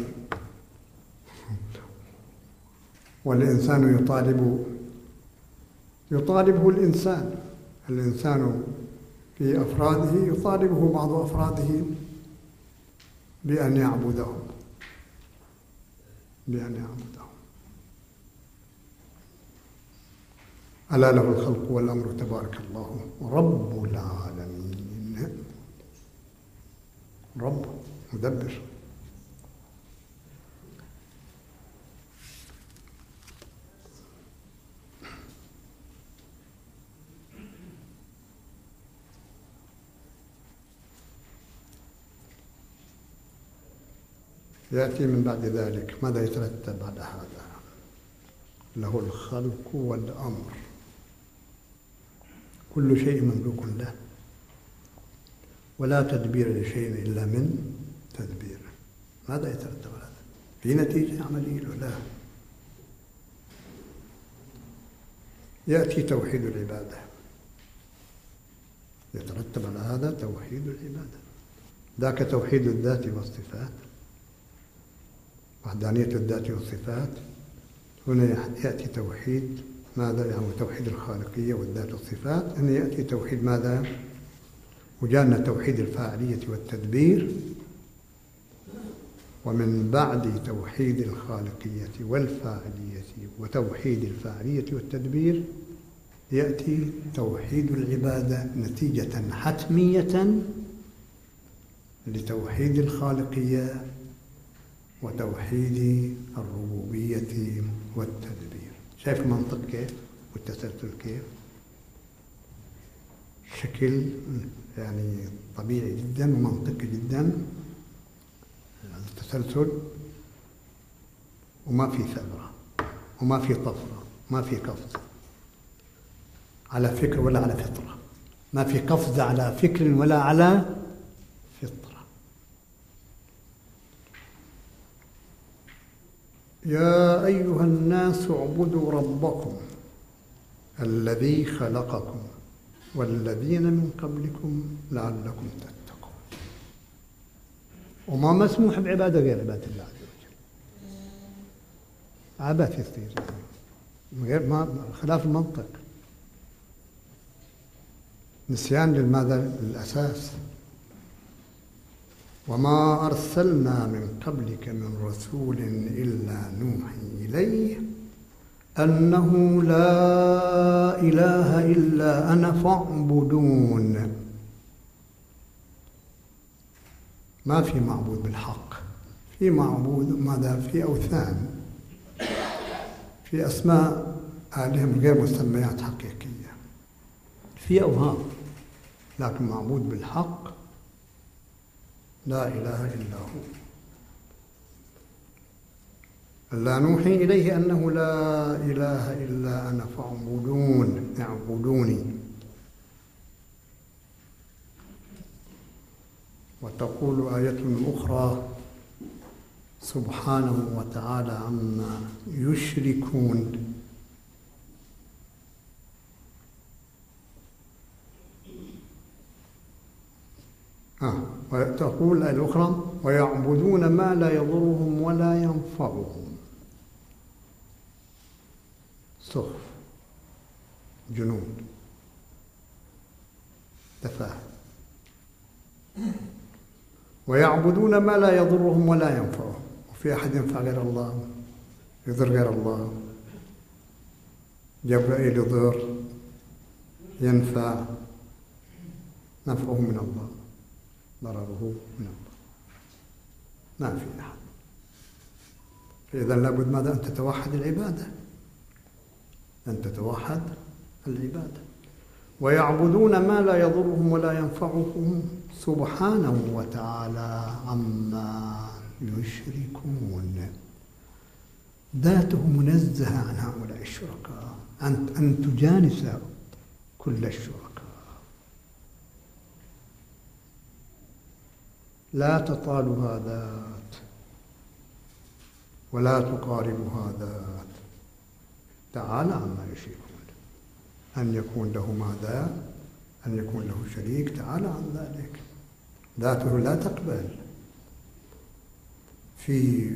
والإنسان يطالب يطالبه الإنسان الإنسان في أفراده، يطالبه بعض أفراده بأن يعبده بأن يعبده. ألا له الخلق والأمر تبارك الله رب العالمين. رب مدبر. يأتي من بعد ذلك ماذا يترتب على هذا؟ له الخلق والأمر، كل شيء مملوك له، ولا تدبير لشيء إلا من تدبير. ماذا يترتب على هذا؟ في نتيجة عملية له. يأتي توحيد العبادة، يترتب على هذا توحيد العبادة. ذاك توحيد الذات والصفات، وحدانية الذات والصفات. هنا يأتي توحيد ماذا؟ يعني توحيد الخالقية والذات والصفات. هنا يأتي توحيد ماذا؟ وجاءنا توحيد الفاعلية والتدبير. ومن بعد توحيد الخالقية والفاعلية وتوحيد الفاعلية والتدبير يأتي توحيد العبادة، نتيجة حتمية لتوحيد الخالقية وتوحيد الربوبية والتدبير. شايف المنطق كيف والتسلسل كيف؟ شكل يعني طبيعي جدا ومنطقي جدا، التسلسل، وما في ثغرة وما في طفرة، ما في قفز على فكر ولا على فطرة، ما في قفز على فكر ولا على فطرة. يا أيها الناس اعبدوا ربكم الذي خلقكم والذين من قبلكم لعلكم تتقون. وما مسموح بعبادة غير عبادة الله عز وجل. عبادة يصير يعني غير ما خلاف المنطق، نسيان للماذا؟ للأساس. وما أرسلنا من قبلك من رسول إلا نوحي إليه أنه لا إله إلا أنا فاعبدون. ما في معبود بالحق، في معبود ماذا؟ في أوثان، في أسماء آلهة غير مسميات حقيقية، في أوهام، لكن معبود بالحق لا إله إلا هو. لا نوحي إليه أنه لا إله إلا أنا فاعبدون، اعبدوني. وتقول آية أخرى سبحانه وتعالى عما يشركون. آه. وتقول الآية الأخرى ويعبدون ما لا يضرهم ولا ينفعهم. سخف، جنون، تفاهة. ويعبدون ما لا يضرهم ولا ينفعهم. وفي أحد ينفع غير الله؟ يضر غير الله؟ جبرائيل يضر، ينفع، نفعه من الله، ضرره من الله، ما في أحد. فإذا لابد ماذا؟ أن تتوحد العبادة، أن تتوحد العبادة. ويعبدون ما لا يضرهم ولا ينفعهم سبحانه وتعالى عما يشركون. ذاته منزهة عن هؤلاء الشركاء، أن أن تجانس كل الشركاء. لا تطالها ذات ولا تقاربها ذات، تعالى عما يشركون. أن يكون له ماذا؟ أن يكون له شريك، تعالى عن ذلك. ذاته لا تقبل في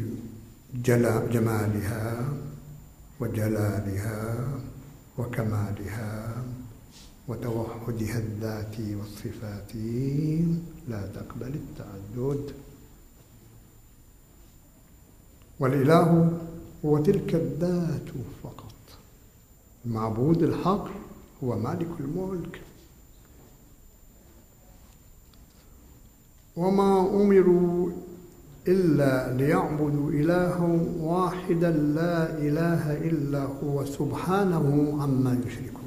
جمالها وجلالها وكمالها وتوحدها الذاتي والصفاتي، لا تقبل التعدد. والإله هو تلك الذات فقط. المعبود الحق هو مالك الملك. وما أمروا إلا ليعبدوا إلها واحدا لا إله إلا هو سبحانه عما يشركون.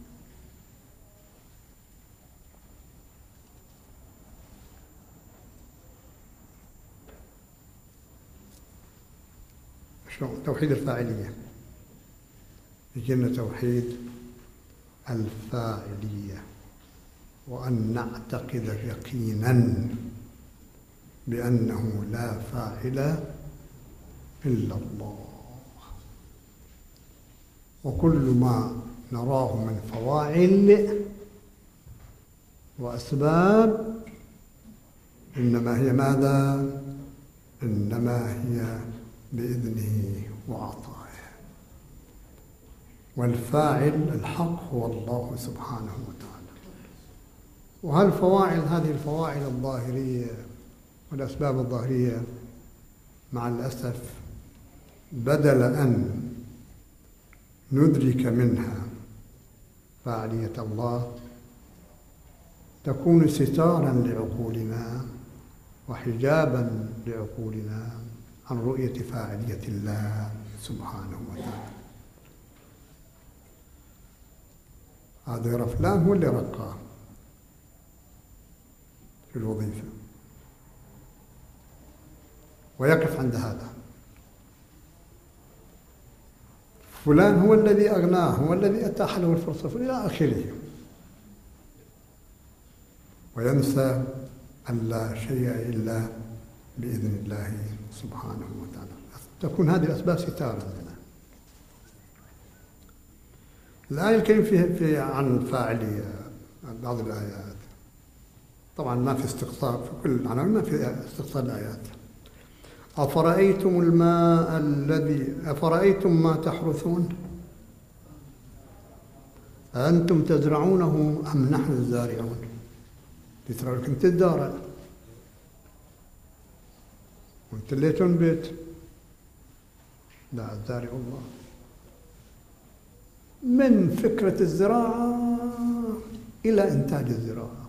توحيد الفاعلية، يجينا توحيد الفاعلية، وأن نعتقد يقينا بأنه لا فاعل إلا الله. وكل ما نراه من فواعل وأسباب إنما هي ماذا؟ إنما هي بإذنه وعطائه. والفاعل الحق هو الله سبحانه وتعالى. وهالفواعل، هذه الفواعل الظاهرية والأسباب الظاهرية، مع الأسف بدل أن ندرك منها فاعلية الله تكون ستارا لعقولنا وحجابا لعقولنا عن رؤية فاعلية الله سبحانه وتعالى. هذا يرى فلان هو اللي رقاه في الوظيفة ويقف عند هذا. فلان هو الذي أغناه، هو الذي أتاح له الفرصة إلى آخره، وينسى أن لا شيء إلا بإذن الله سبحانه وتعالى. تكون هذه الأسباب ستارا لنا. الآية الكريمة في, في عن فاعلي بعض الآيات، طبعا ما في استقصاء في كل العناوين، ما في استقصاء الآيات. أفرأيتم الماء الذي أفرأيتم ما تحرثون أأنتم تزرعونه أم نحن الزارعون؟ تزرع لكم تزارع وانت اللي تنبت، لا الزارع الله. من فكرة الزراعة إلى إنتاج الزراعة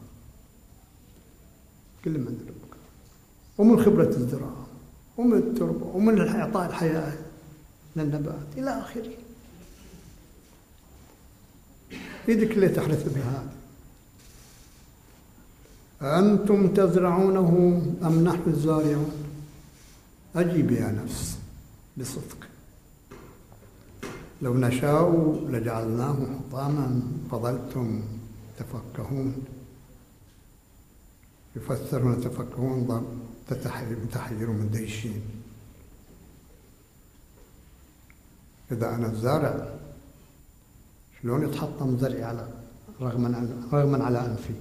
كل من ربك، ومن خبرة الزراعة ومن التربة ومن إعطاء الحياة للنبات إلى آخره. يدك اللي تحرث بها هذه. أأنتم تزرعونه أم نحن الزارعون؟ أجيب يا نفس بصدق. لو نشاء لجعلناه حطاما فظلتم تفكهون. يفسرون تفكهون تتحيرون من ديشين. إذا أنا الزارع شلون يتحطم زرعي على رغما رغما على أنفي؟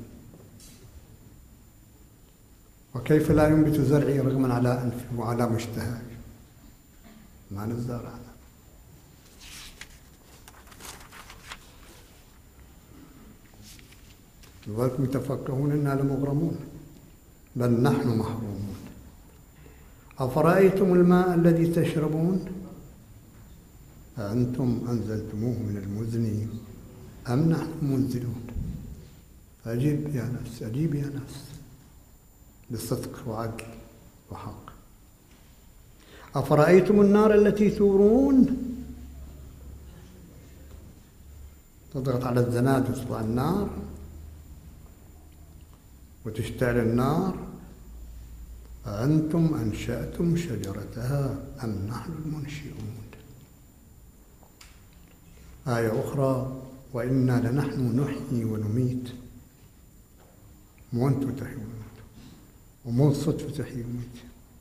وكيف لا ينبت زرعي رغما على أنفي وعلى مشتهاي؟ ما نزارع أنا. لذلك تفكهون إنا لمغرمون بل نحن محرومون. أفرأيتم الماء الذي تشربون أأنتم أنزلتموه من المزن أم نحن منزلون؟ أجيب يا نفس، أجيب يا نفس بصدق وعدل وحق. أفرأيتم النار التي تورون؟ تضغط على الزناد وتطلع النار وتشتعل النار. أأنتم أنشأتم شجرتها أم نحن المنشئون؟ آية أخرى وإنا لنحن نحيي ونميت، مو أنتم تحيون وتميتوا، ومو الصدفة تحيي وميت،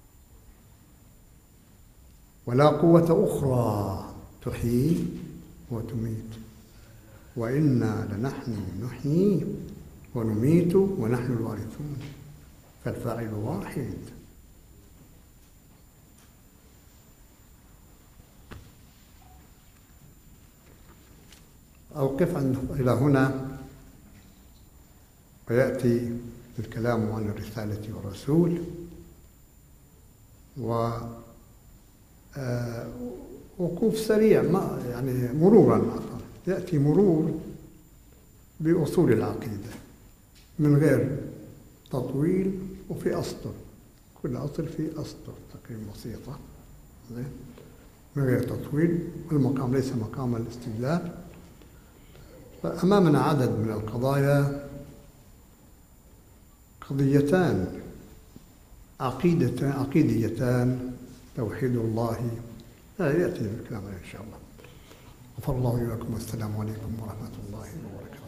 ولا قوة أخرى تحيي وتميت. وإنا لنحن نحيي ونميت ونحن الوارثون، فالفاعل واحد. أوقف إلى هنا ويأتي الكلام عن الرسالة والرسول، ووقوف سريع ما يعني مرورا، يأتي مرور بأصول العقيدة من غير تطويل وفي أسطر، كل أصل في أسطر تقريبا بسيطة من غير تطويل، والمقام ليس مقام الاستدلال. فأمامنا عدد من القضايا، قضيتان عقيدتان عقيديتان، توحيد الله، لا يأتي الكلام إن شاء الله. غفر الله لي ولكم، والسلام عليكم ورحمة الله وبركاته.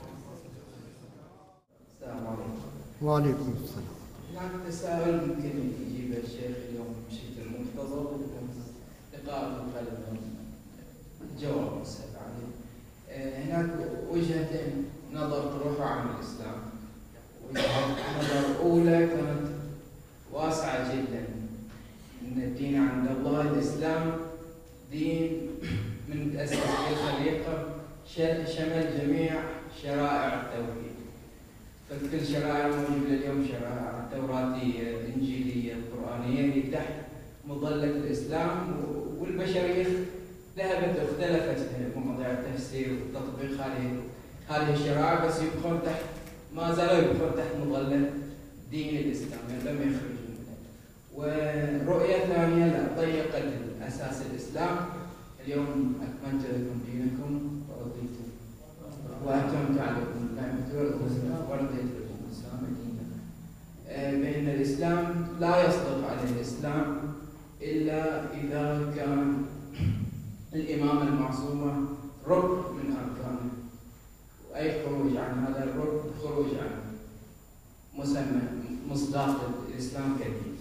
السلام عليكم. وعليكم السلام. هناك تساؤل ممكن يجيبه الشيخ اليوم بشكل منتظر، ويكون لقاء القلب جواب مسألة عليه. هناك وجهة نظر تروح عن الإسلام. وجهة نظر أولى كانت واسعة جدا، أن الدين عند الله الإسلام دين من تأسس في الخليقة شمل جميع شرائع التوحيد. فكل شرائع موجودة اليوم، شرائع التوراتية الإنجيلية القرآنية، اللي تحت مظلة الإسلام، والبشرية ذهبت واختلفت في مواضيع التفسير والتطبيق هذه هذه الشرائع، بس يبقون تحت، ما زالوا يبقون تحت مظلة دين الإسلام، يعني لم يخرجوا منه. ورؤية ثانية لا ضيقت الأساس الإسلام. اليوم أكملت لكم دينكم ورضيت وأتممت عليكم نعمتي ورضيت لكم الإسلام دينا. بأن الإسلام لا يصدق على الإسلام إلا إذا كان الإمامة المعصومة ركن من أركانه، أي خروج عن هذا الركن خروج عن مسمى مصداق الإسلام كدين.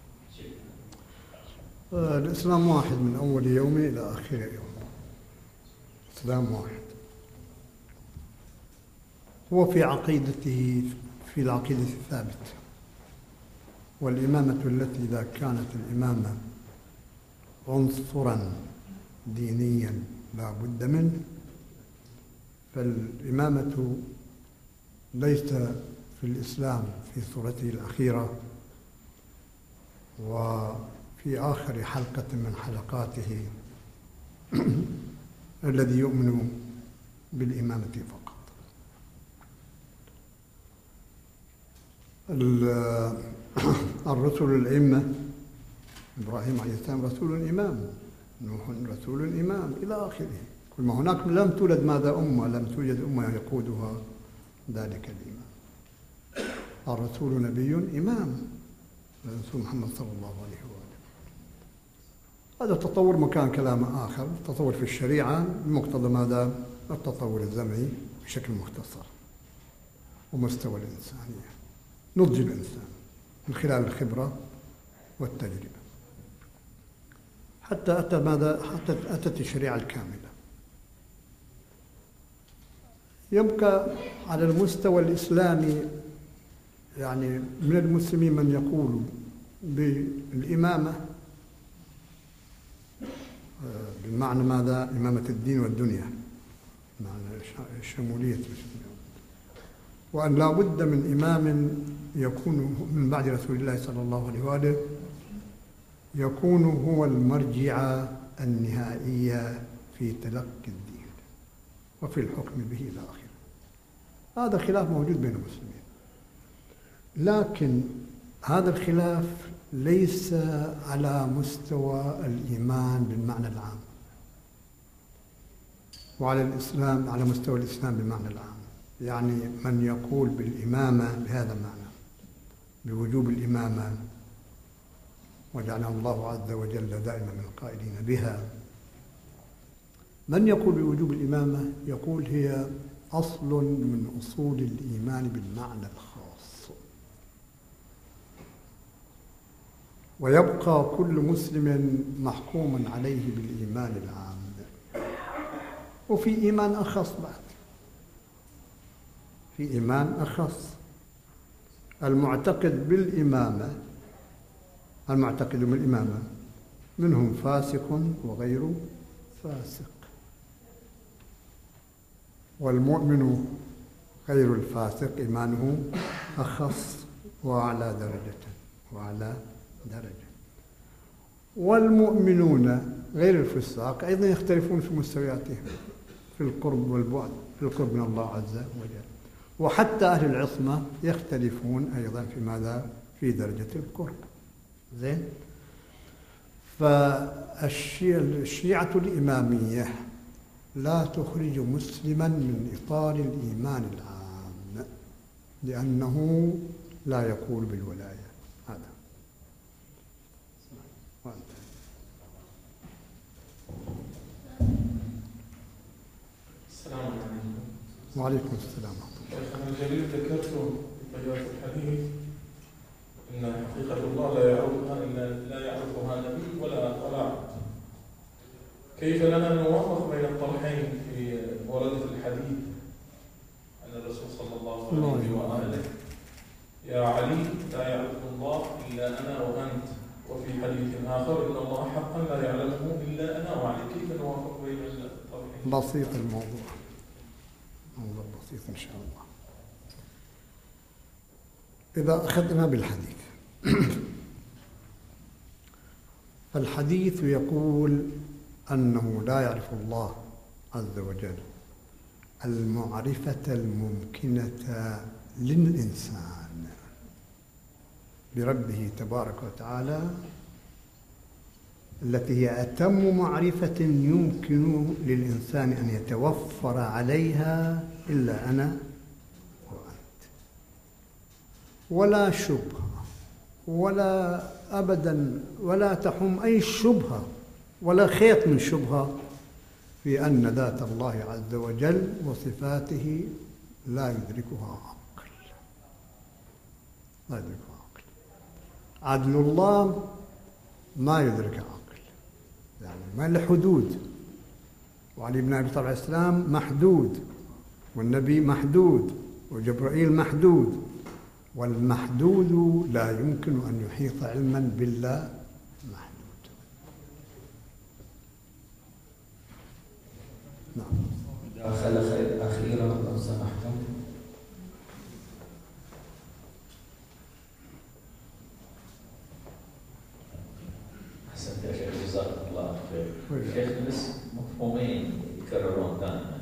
الإسلام واحد من أول يوم إلى آخر يوم. الإسلام واحد، هو في عقيدته في العقيدة الثابتة. والإمامة التي إذا كانت الإمامة عنصرا دينيا لا بد منه، فالإمامة ليس في الإسلام في صورته الأخيرة وفي آخر حلقة من حلقاته الذي يؤمن بالإمامة فقط. الرسل الأئمة، إبراهيم عليه السلام رسول إمام، نوح رسول إمام، إلى آخره. كل ما هناك لم تولد ماذا أمة، لم توجد أمة يقودها ذلك الإمام. الرسول نبي إمام، الرسول محمد صلى الله عليه وآله. هذا التطور مكان كلام آخر، التطور في الشريعة بمقتضى ماذا؟ التطور الزمني بشكل مختصر، ومستوى الإنسانية، نضج الإنسان من خلال الخبرة والتجربة، حتى أتى ماذا؟ حتى أتت الشريعة الكاملة. يبقى على المستوى الإسلامي يعني من المسلمين من يقول بالإمامة بالمعنى ماذا؟ إمامة الدين والدنيا، معنى شمولية، وأن لا بد من إمام يكون من بعد رسول الله صلى الله عليه وآله، يكون هو المرجع النهائية في تلقي الدين وفي الحكم به إلى آخره. هذا خلاف موجود بين المسلمين، لكن هذا الخلاف ليس على مستوى الإيمان بالمعنى العام، وعلى الإسلام على مستوى الإسلام بالمعنى العام. يعني من يقول بالإمامة بهذا المعنى، بوجوب الإمامة، وجعلنا الله عز وجل دائما من القائلين بها. من يقول بوجوب الإمامة يقول هي أصل من أصول الإيمان بالمعنى الخاص، ويبقى كل مسلم محكوما عليه بالإيمان العام، وفي إيمان أخص بعد، في إيمان أخص. المعتقد بالإمامة، المعتقد بالإمامة منهم فاسق وغير فاسق، والمؤمن غير الفاسق إيمانه أخص وأعلى درجة وأعلى درجة. والمؤمنون غير الفساق أيضا يختلفون في مستوياتهم في القرب والبعد، في القرب من الله عز وجل. وحتى أهل العصمة يختلفون أيضا في ماذا؟ في درجة القرب. زين؟ فالشيعة الإمامية لا تخرج مسلما من إطار الإيمان العام، لأنه لا يقول بالولاية. هذا السلام عليكم. وعليكم السلام. شيخنا الجليل، ذكرتم في بداية الحديث أن حقيقة الله لا يعرفها إلا لا يعرفها نبي ولا ولا عبد. كيف لنا نوفق بين الطرحين في ورد في الحديث أن الرسول صلى الله عليه وآله يا علي لا يعرف الله إلا أنا وأنت، وفي حديث آخر إن الله حقا لا يعلمه إلا أنا وعلي. كيف نوفق بين الطرحين؟ بسيط الموضوع، موضوع بسيط إن شاء الله. إذا أخذنا بالحديث فالحديث يقول أنه لا يعرف الله عز وجل المعرفة الممكنة للإنسان، بربه تبارك وتعالى التي هي أتم معرفة يمكن للإنسان أن يتوفر عليها إلا أنا وأنت، ولا شبهة ولا أبدا ولا تحم أي شبهة ولا خيط من شبهة في أن ذات الله عز وجل وصفاته لا يدركها عقل، لا يدركها عقل. عدل الله ما يدرك عقل، يعني ما له حدود. وعلي بن أبي طالب عليه السلام محدود، والنبي محدود، وجبرائيل محدود، والمحدود لا يمكن أن يحيط علما بالله محدود. نعم. مداخلة أخيرة لو سمحتم. أحسنت يا شيخ، جزاك الله خير. شيخ بس مفهومين يكررون دائما.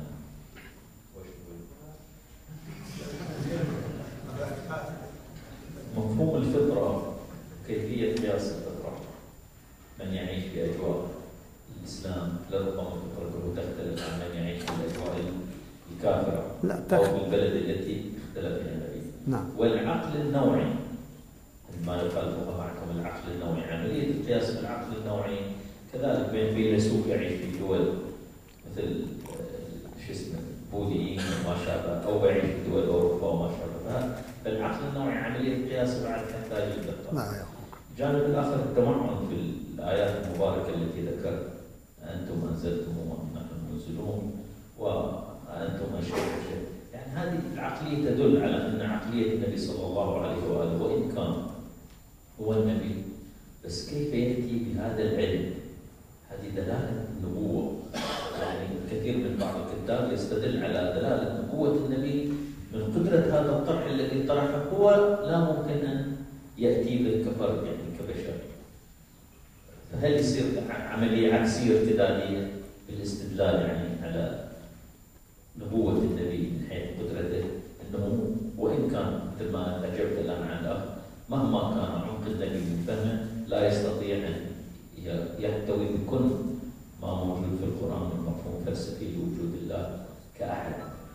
مفهوم الفطرة، كيفية قياس الفطرة. من يعيش في أجواء الإسلام لربما فطرته تختلف عن من يعيش في الأجواء الكافرة لا أو في البلد التي اختلف فيها النبي. نعم. والعقل النوعي، ما يخالفها معكم العقل النوعي، عملية القياس بالعقل النوعي كذلك بين فيلسوف يعيش في دول مثل شو اسمه بوذيين وما شابه، أو يعيش في دول أوروبا وما شابه، فالعقل النوعي عملية قياس بعد تحتاج للدقة. نعم. الجانب الآخر التمعن في الآيات المباركة التي ذكرت، أنتم أنزلتم ونحن منزلون وأنتم أشهر شيء، يعني هذه العقلية تدل على أن عقلية النبي صلى الله عليه وآله وإن كان هو النبي، بس كيف يأتي بهذا العلم؟ هذه دلالة النبوة. يعني كثير من بعض الكتاب يستدل على دلالة نبوة النبي من قدرة هذا الطرح الذي طرحه هو لا ممكن أن يأتي به كفرد، يعني كبشر. فهل يصير عملية عكسية ارتدادية بالاستدلال يعني على نبوة النبي من حيث قدرته، أنه وإن كان مثل ما أجبت الآن عن الأخ مهما كان عمق النبي من فهمه لا يستطيع أن يحتوي بكل ما موجود في القرآن من مفهوم فلسفي لوجود الله كأحد.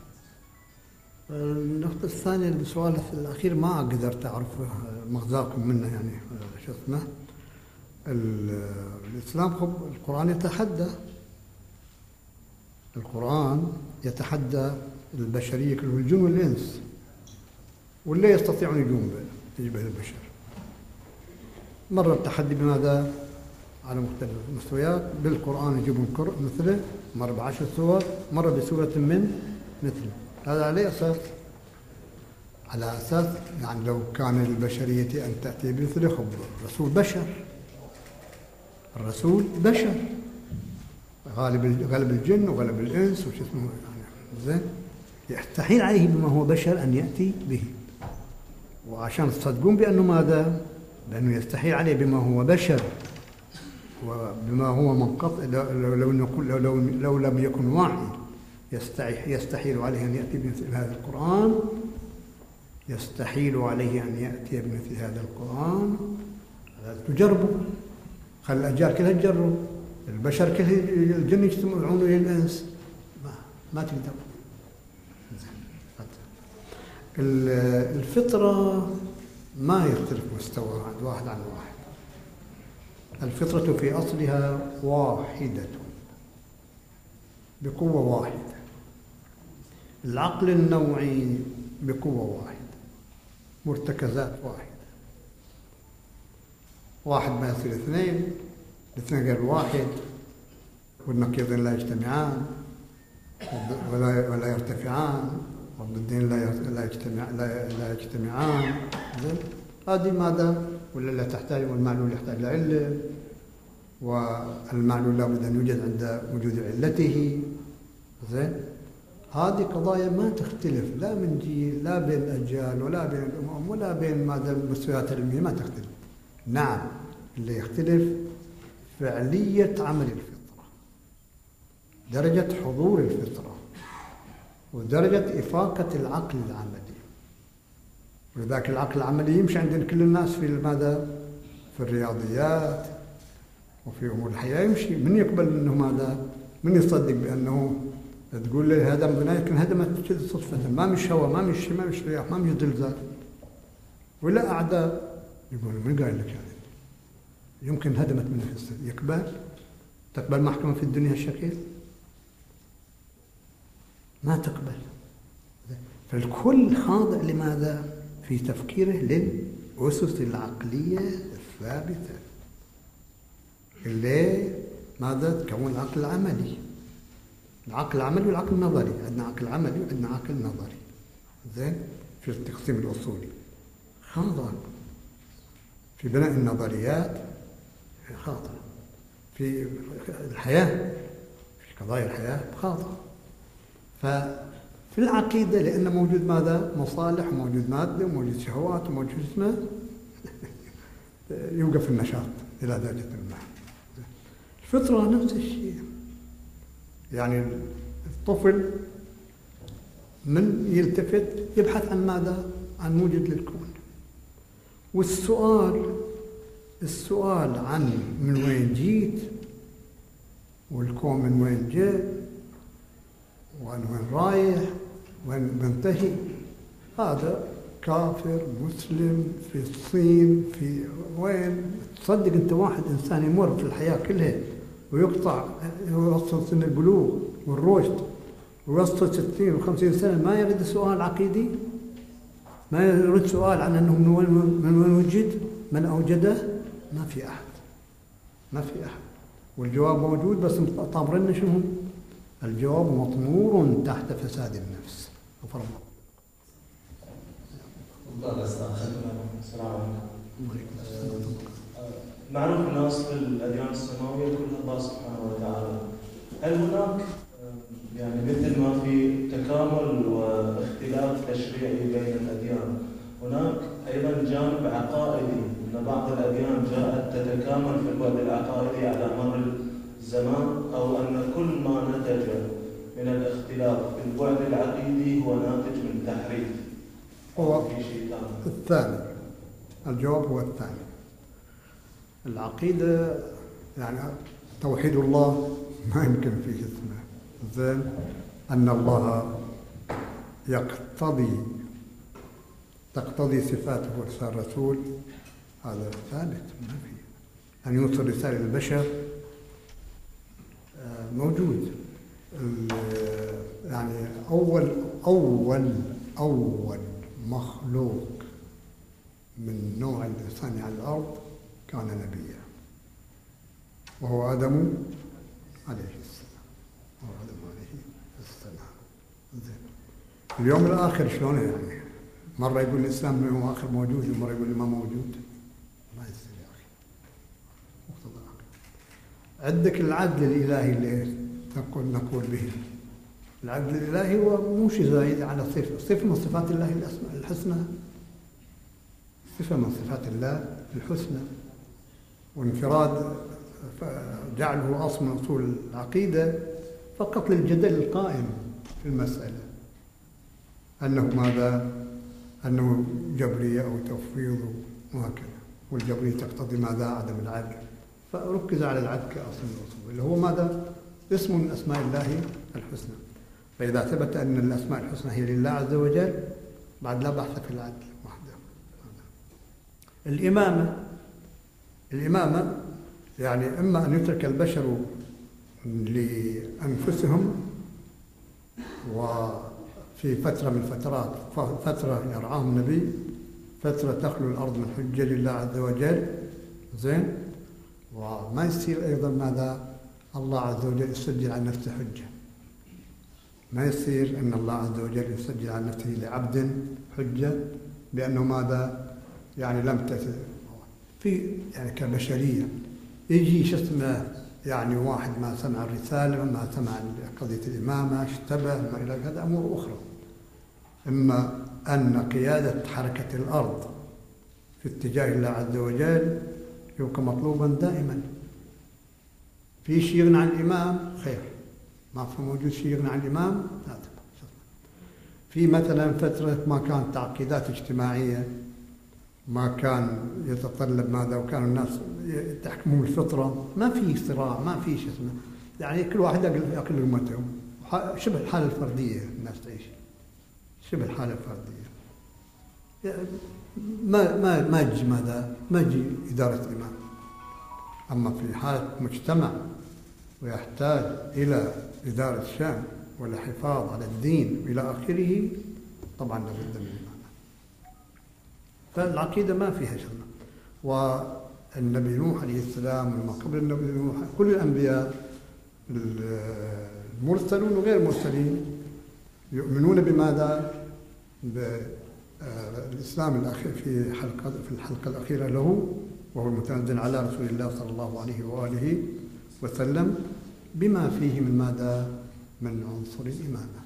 النقطة الثانية السؤال الأخير ما قدرت أعرف مغزاكم منه، يعني شو اسمه الإسلام. خب القرآن يتحدى القرآن يتحدى البشرية كله، الجن والإنس، ولا يستطيعون يجون يجبه البشر. مرة التحدي بماذا؟ على مختلف المستويات، بالقرآن يجيبون مثله، مرة بعشر سور، مرة بسورة من مثله. هذا على أساس على أساس يعني لو كان البشرية أن تأتي بمثله، خب الرسول بشر، الرسول بشر غالب غالب الجن وغالب الإنس وش اسمه يعني زين، يستحيل عليه بما هو بشر أن يأتي به. وعشان تصدقون بأنه ماذا؟ لأنه يستحيل عليه بما هو بشر وبما هو منقطع، لو لو نقول لو, لو, لو لم يكن واعي يستحيل يستحيل عليه أن يأتي بمثل هذا القرآن، يستحيل عليه أن يأتي بمثل هذا القرآن. تجربوا، خلي الأجيال كلها تجرب، البشر كله، الجن يجتمعون إلى الإنس، ما ما تقدر. الفطرة ما يختلف مستواها عند واحد عن واحد. الفطرة في أصلها واحدة بقوة واحدة، العقل النوعي بقوة واحدة، مرتكزات واحدة. واحد ما يصير اثنين، الاثنين غير واحد، والنقيضين لا يجتمعان ولا ولا يرتفعان، والضدين لا لا يجتمع لا لا يجتمعان. زين، هذه ماذا؟ ولا لا تحتاج، والمعلول يحتاج لعلة، والمعلول لابد ان يوجد عند وجود علته. زين، هذه قضايا ما تختلف لا من جيل، لا بين الاجيال، ولا بين الامم، ولا بين ماذا المستويات العلميه، ما تختلف. نعم، اللي يختلف فعلية عمل الفطرة، درجة حضور الفطرة، ودرجة إفاقة العقل العملي. ولذلك العقل العملي يمشي عند كل الناس في ماذا؟ في الرياضيات وفي أمور الحياة يمشي. من يقبل منه ماذا؟ من يصدق بأنه تقول له هدم بناية لكن هدمت كذا صدفة، ما مش هواء، ما مش ما مش رياح، ما مش زلزال، ولا أعداء يقول من قال لك يعني يمكن هدمت منه في السنة. يقبل؟ تقبل محكمة في الدنيا الشكل؟ ما تقبل. فالكل خاضع لماذا؟ في تفكيره للأسس العقلية الثابتة اللي ماذا؟ تكون العقل العملي. العقل العملي والعقل النظري، عندنا عقل عملي وعندنا عقل نظري. زين؟ في التقسيم الأصولي خاضع في بناء النظريات، خاضع في الحياة، في قضايا الحياة خاضع. ففي العقيدة لأن موجود ماذا؟ مصالح وموجود مادة وموجود شهوات وموجود اسمه يوقف النشاط إلى درجة ما. الفطرة نفس الشيء. يعني الطفل من يلتفت يبحث عن ماذا؟ عن موجد للكون. والسؤال السؤال عن من وين جيت والكون من وين جاء وعن وين رايح وين منتهي، هذا كافر مسلم في الصين في وين. تصدق انت واحد انسان يمر في الحياه كلها ويقطع يوصل سن البلوغ والرشد ويوصل ستين وخمسين سنه ما يرد سؤال عقيدي؟ ما يرد سؤال عن انه من وين من وين وجد؟ من اوجده؟ ما في احد، ما في احد. والجواب موجود بس طامرنا شنو؟ الجواب مطمور تحت فساد النفس. غفر الله. الله يستاهل. السلام عليكم. معروف الناس في الاديان السماويه كلها الله سبحانه وتعالى. هل هناك يعني مثل ما في تكامل واختلاف تشريعي بين الاديان، هناك ايضا جانب عقائدي ان بعض الاديان جاءت تتكامل في البعد العقائدي على مر الزمان، او ان كل ما نتج من الاختلاف في البعد العقيدي هو ناتج من تحريف؟ هو في شيء ثاني. الثاني. الجواب هو الثاني. العقيدة يعني توحيد الله ما يمكن فيه اسمه. زين؟ أن الله يقتضي تقتضي صفاته وإرسال الرسول، هذا ثابت ما فيه. أن يوصل رسالة للبشر موجود. يعني أول أول أول مخلوق من نوع الإنسان على الأرض كان نبيا، وهو آدم عليه السلام. وهو آدم عليه السلام. زين. اليوم الآخر شلون يعني؟ مرة يقول الإسلام اليوم الآخر موجود ومرة يقول ما موجود. ما يصير يا أخي. مقتضى العقل. عندك العدل الإلهي اللي نقول نقول به. العدل الإلهي هو مو شيء زايد على صفة، صفة من صفات الله الحسنى. صفة من صفات الله الحسنى. وانفراد جعله أصل من أصول العقيدة فقط للجدل القائم في المسألة أنه ماذا؟ أنه جبرية أو تفويض وهكذا، والجبرية تقتضي ماذا؟ عدم العدل. فركز على العدل كأصل من الأصول اللي هو ماذا؟ اسم من أسماء الله الحسنى. فإذا ثبت أن الأسماء الحسنى هي لله عز وجل بعد لا بحث في العدل وحده. الإمامة الإمامة يعني إما أن يترك البشر لأنفسهم وفي فترة من الفترات، فترة يرعاهم النبي، فترة تخلو الأرض من حجة لله عز وجل. زين؟ وما يصير أيضا ماذا؟ الله عز وجل يسجل عن نفسه حجة. ما يصير أن الله عز وجل يسجل عن نفسه لعبد حجة بأنه ماذا؟ يعني لم تت في يعني كبشرية يجي شو اسمه يعني واحد ما سمع الرسالة ما سمع قضية الإمامة اشتبه ما إلى هذا أمور أخرى. إما أن قيادة حركة الأرض في اتجاه الله عز وجل يبقى مطلوبا دائما. في شيء يغني عن الإمام خير، ما في موجود شيء يغني عن الإمام لا تبقى. في مثلا فترة ما كانت تعقيدات اجتماعية، ما كان يتطلب ماذا، وكانوا الناس تحكمهم الفطرة، ما في صراع، ما في شيء اسمه، يعني كل واحد يأكل لقمته، شبه الحالة الفردية الناس تعيش، شبه الحالة الفردية. يعني ما ما ما تجي ماذا؟ ما تجي إدارة إمام. أما في حالة مجتمع ويحتاج إلى إدارة شأن والحفاظ على الدين إلى آخره، طبعا لابد من الإمام. فالعقيدة ما فيها شيء. والنبي نوح عليه السلام وما قبل النبي نوح كل الأنبياء المرسلون وغير المرسلين يؤمنون بماذا؟ بالإسلام الأخير في حلقة في الحلقة الأخيرة له، وهو المتنزل على رسول الله صلى الله عليه وآله وسلم، بما فيه من ماذا؟ من عنصر الإمامة.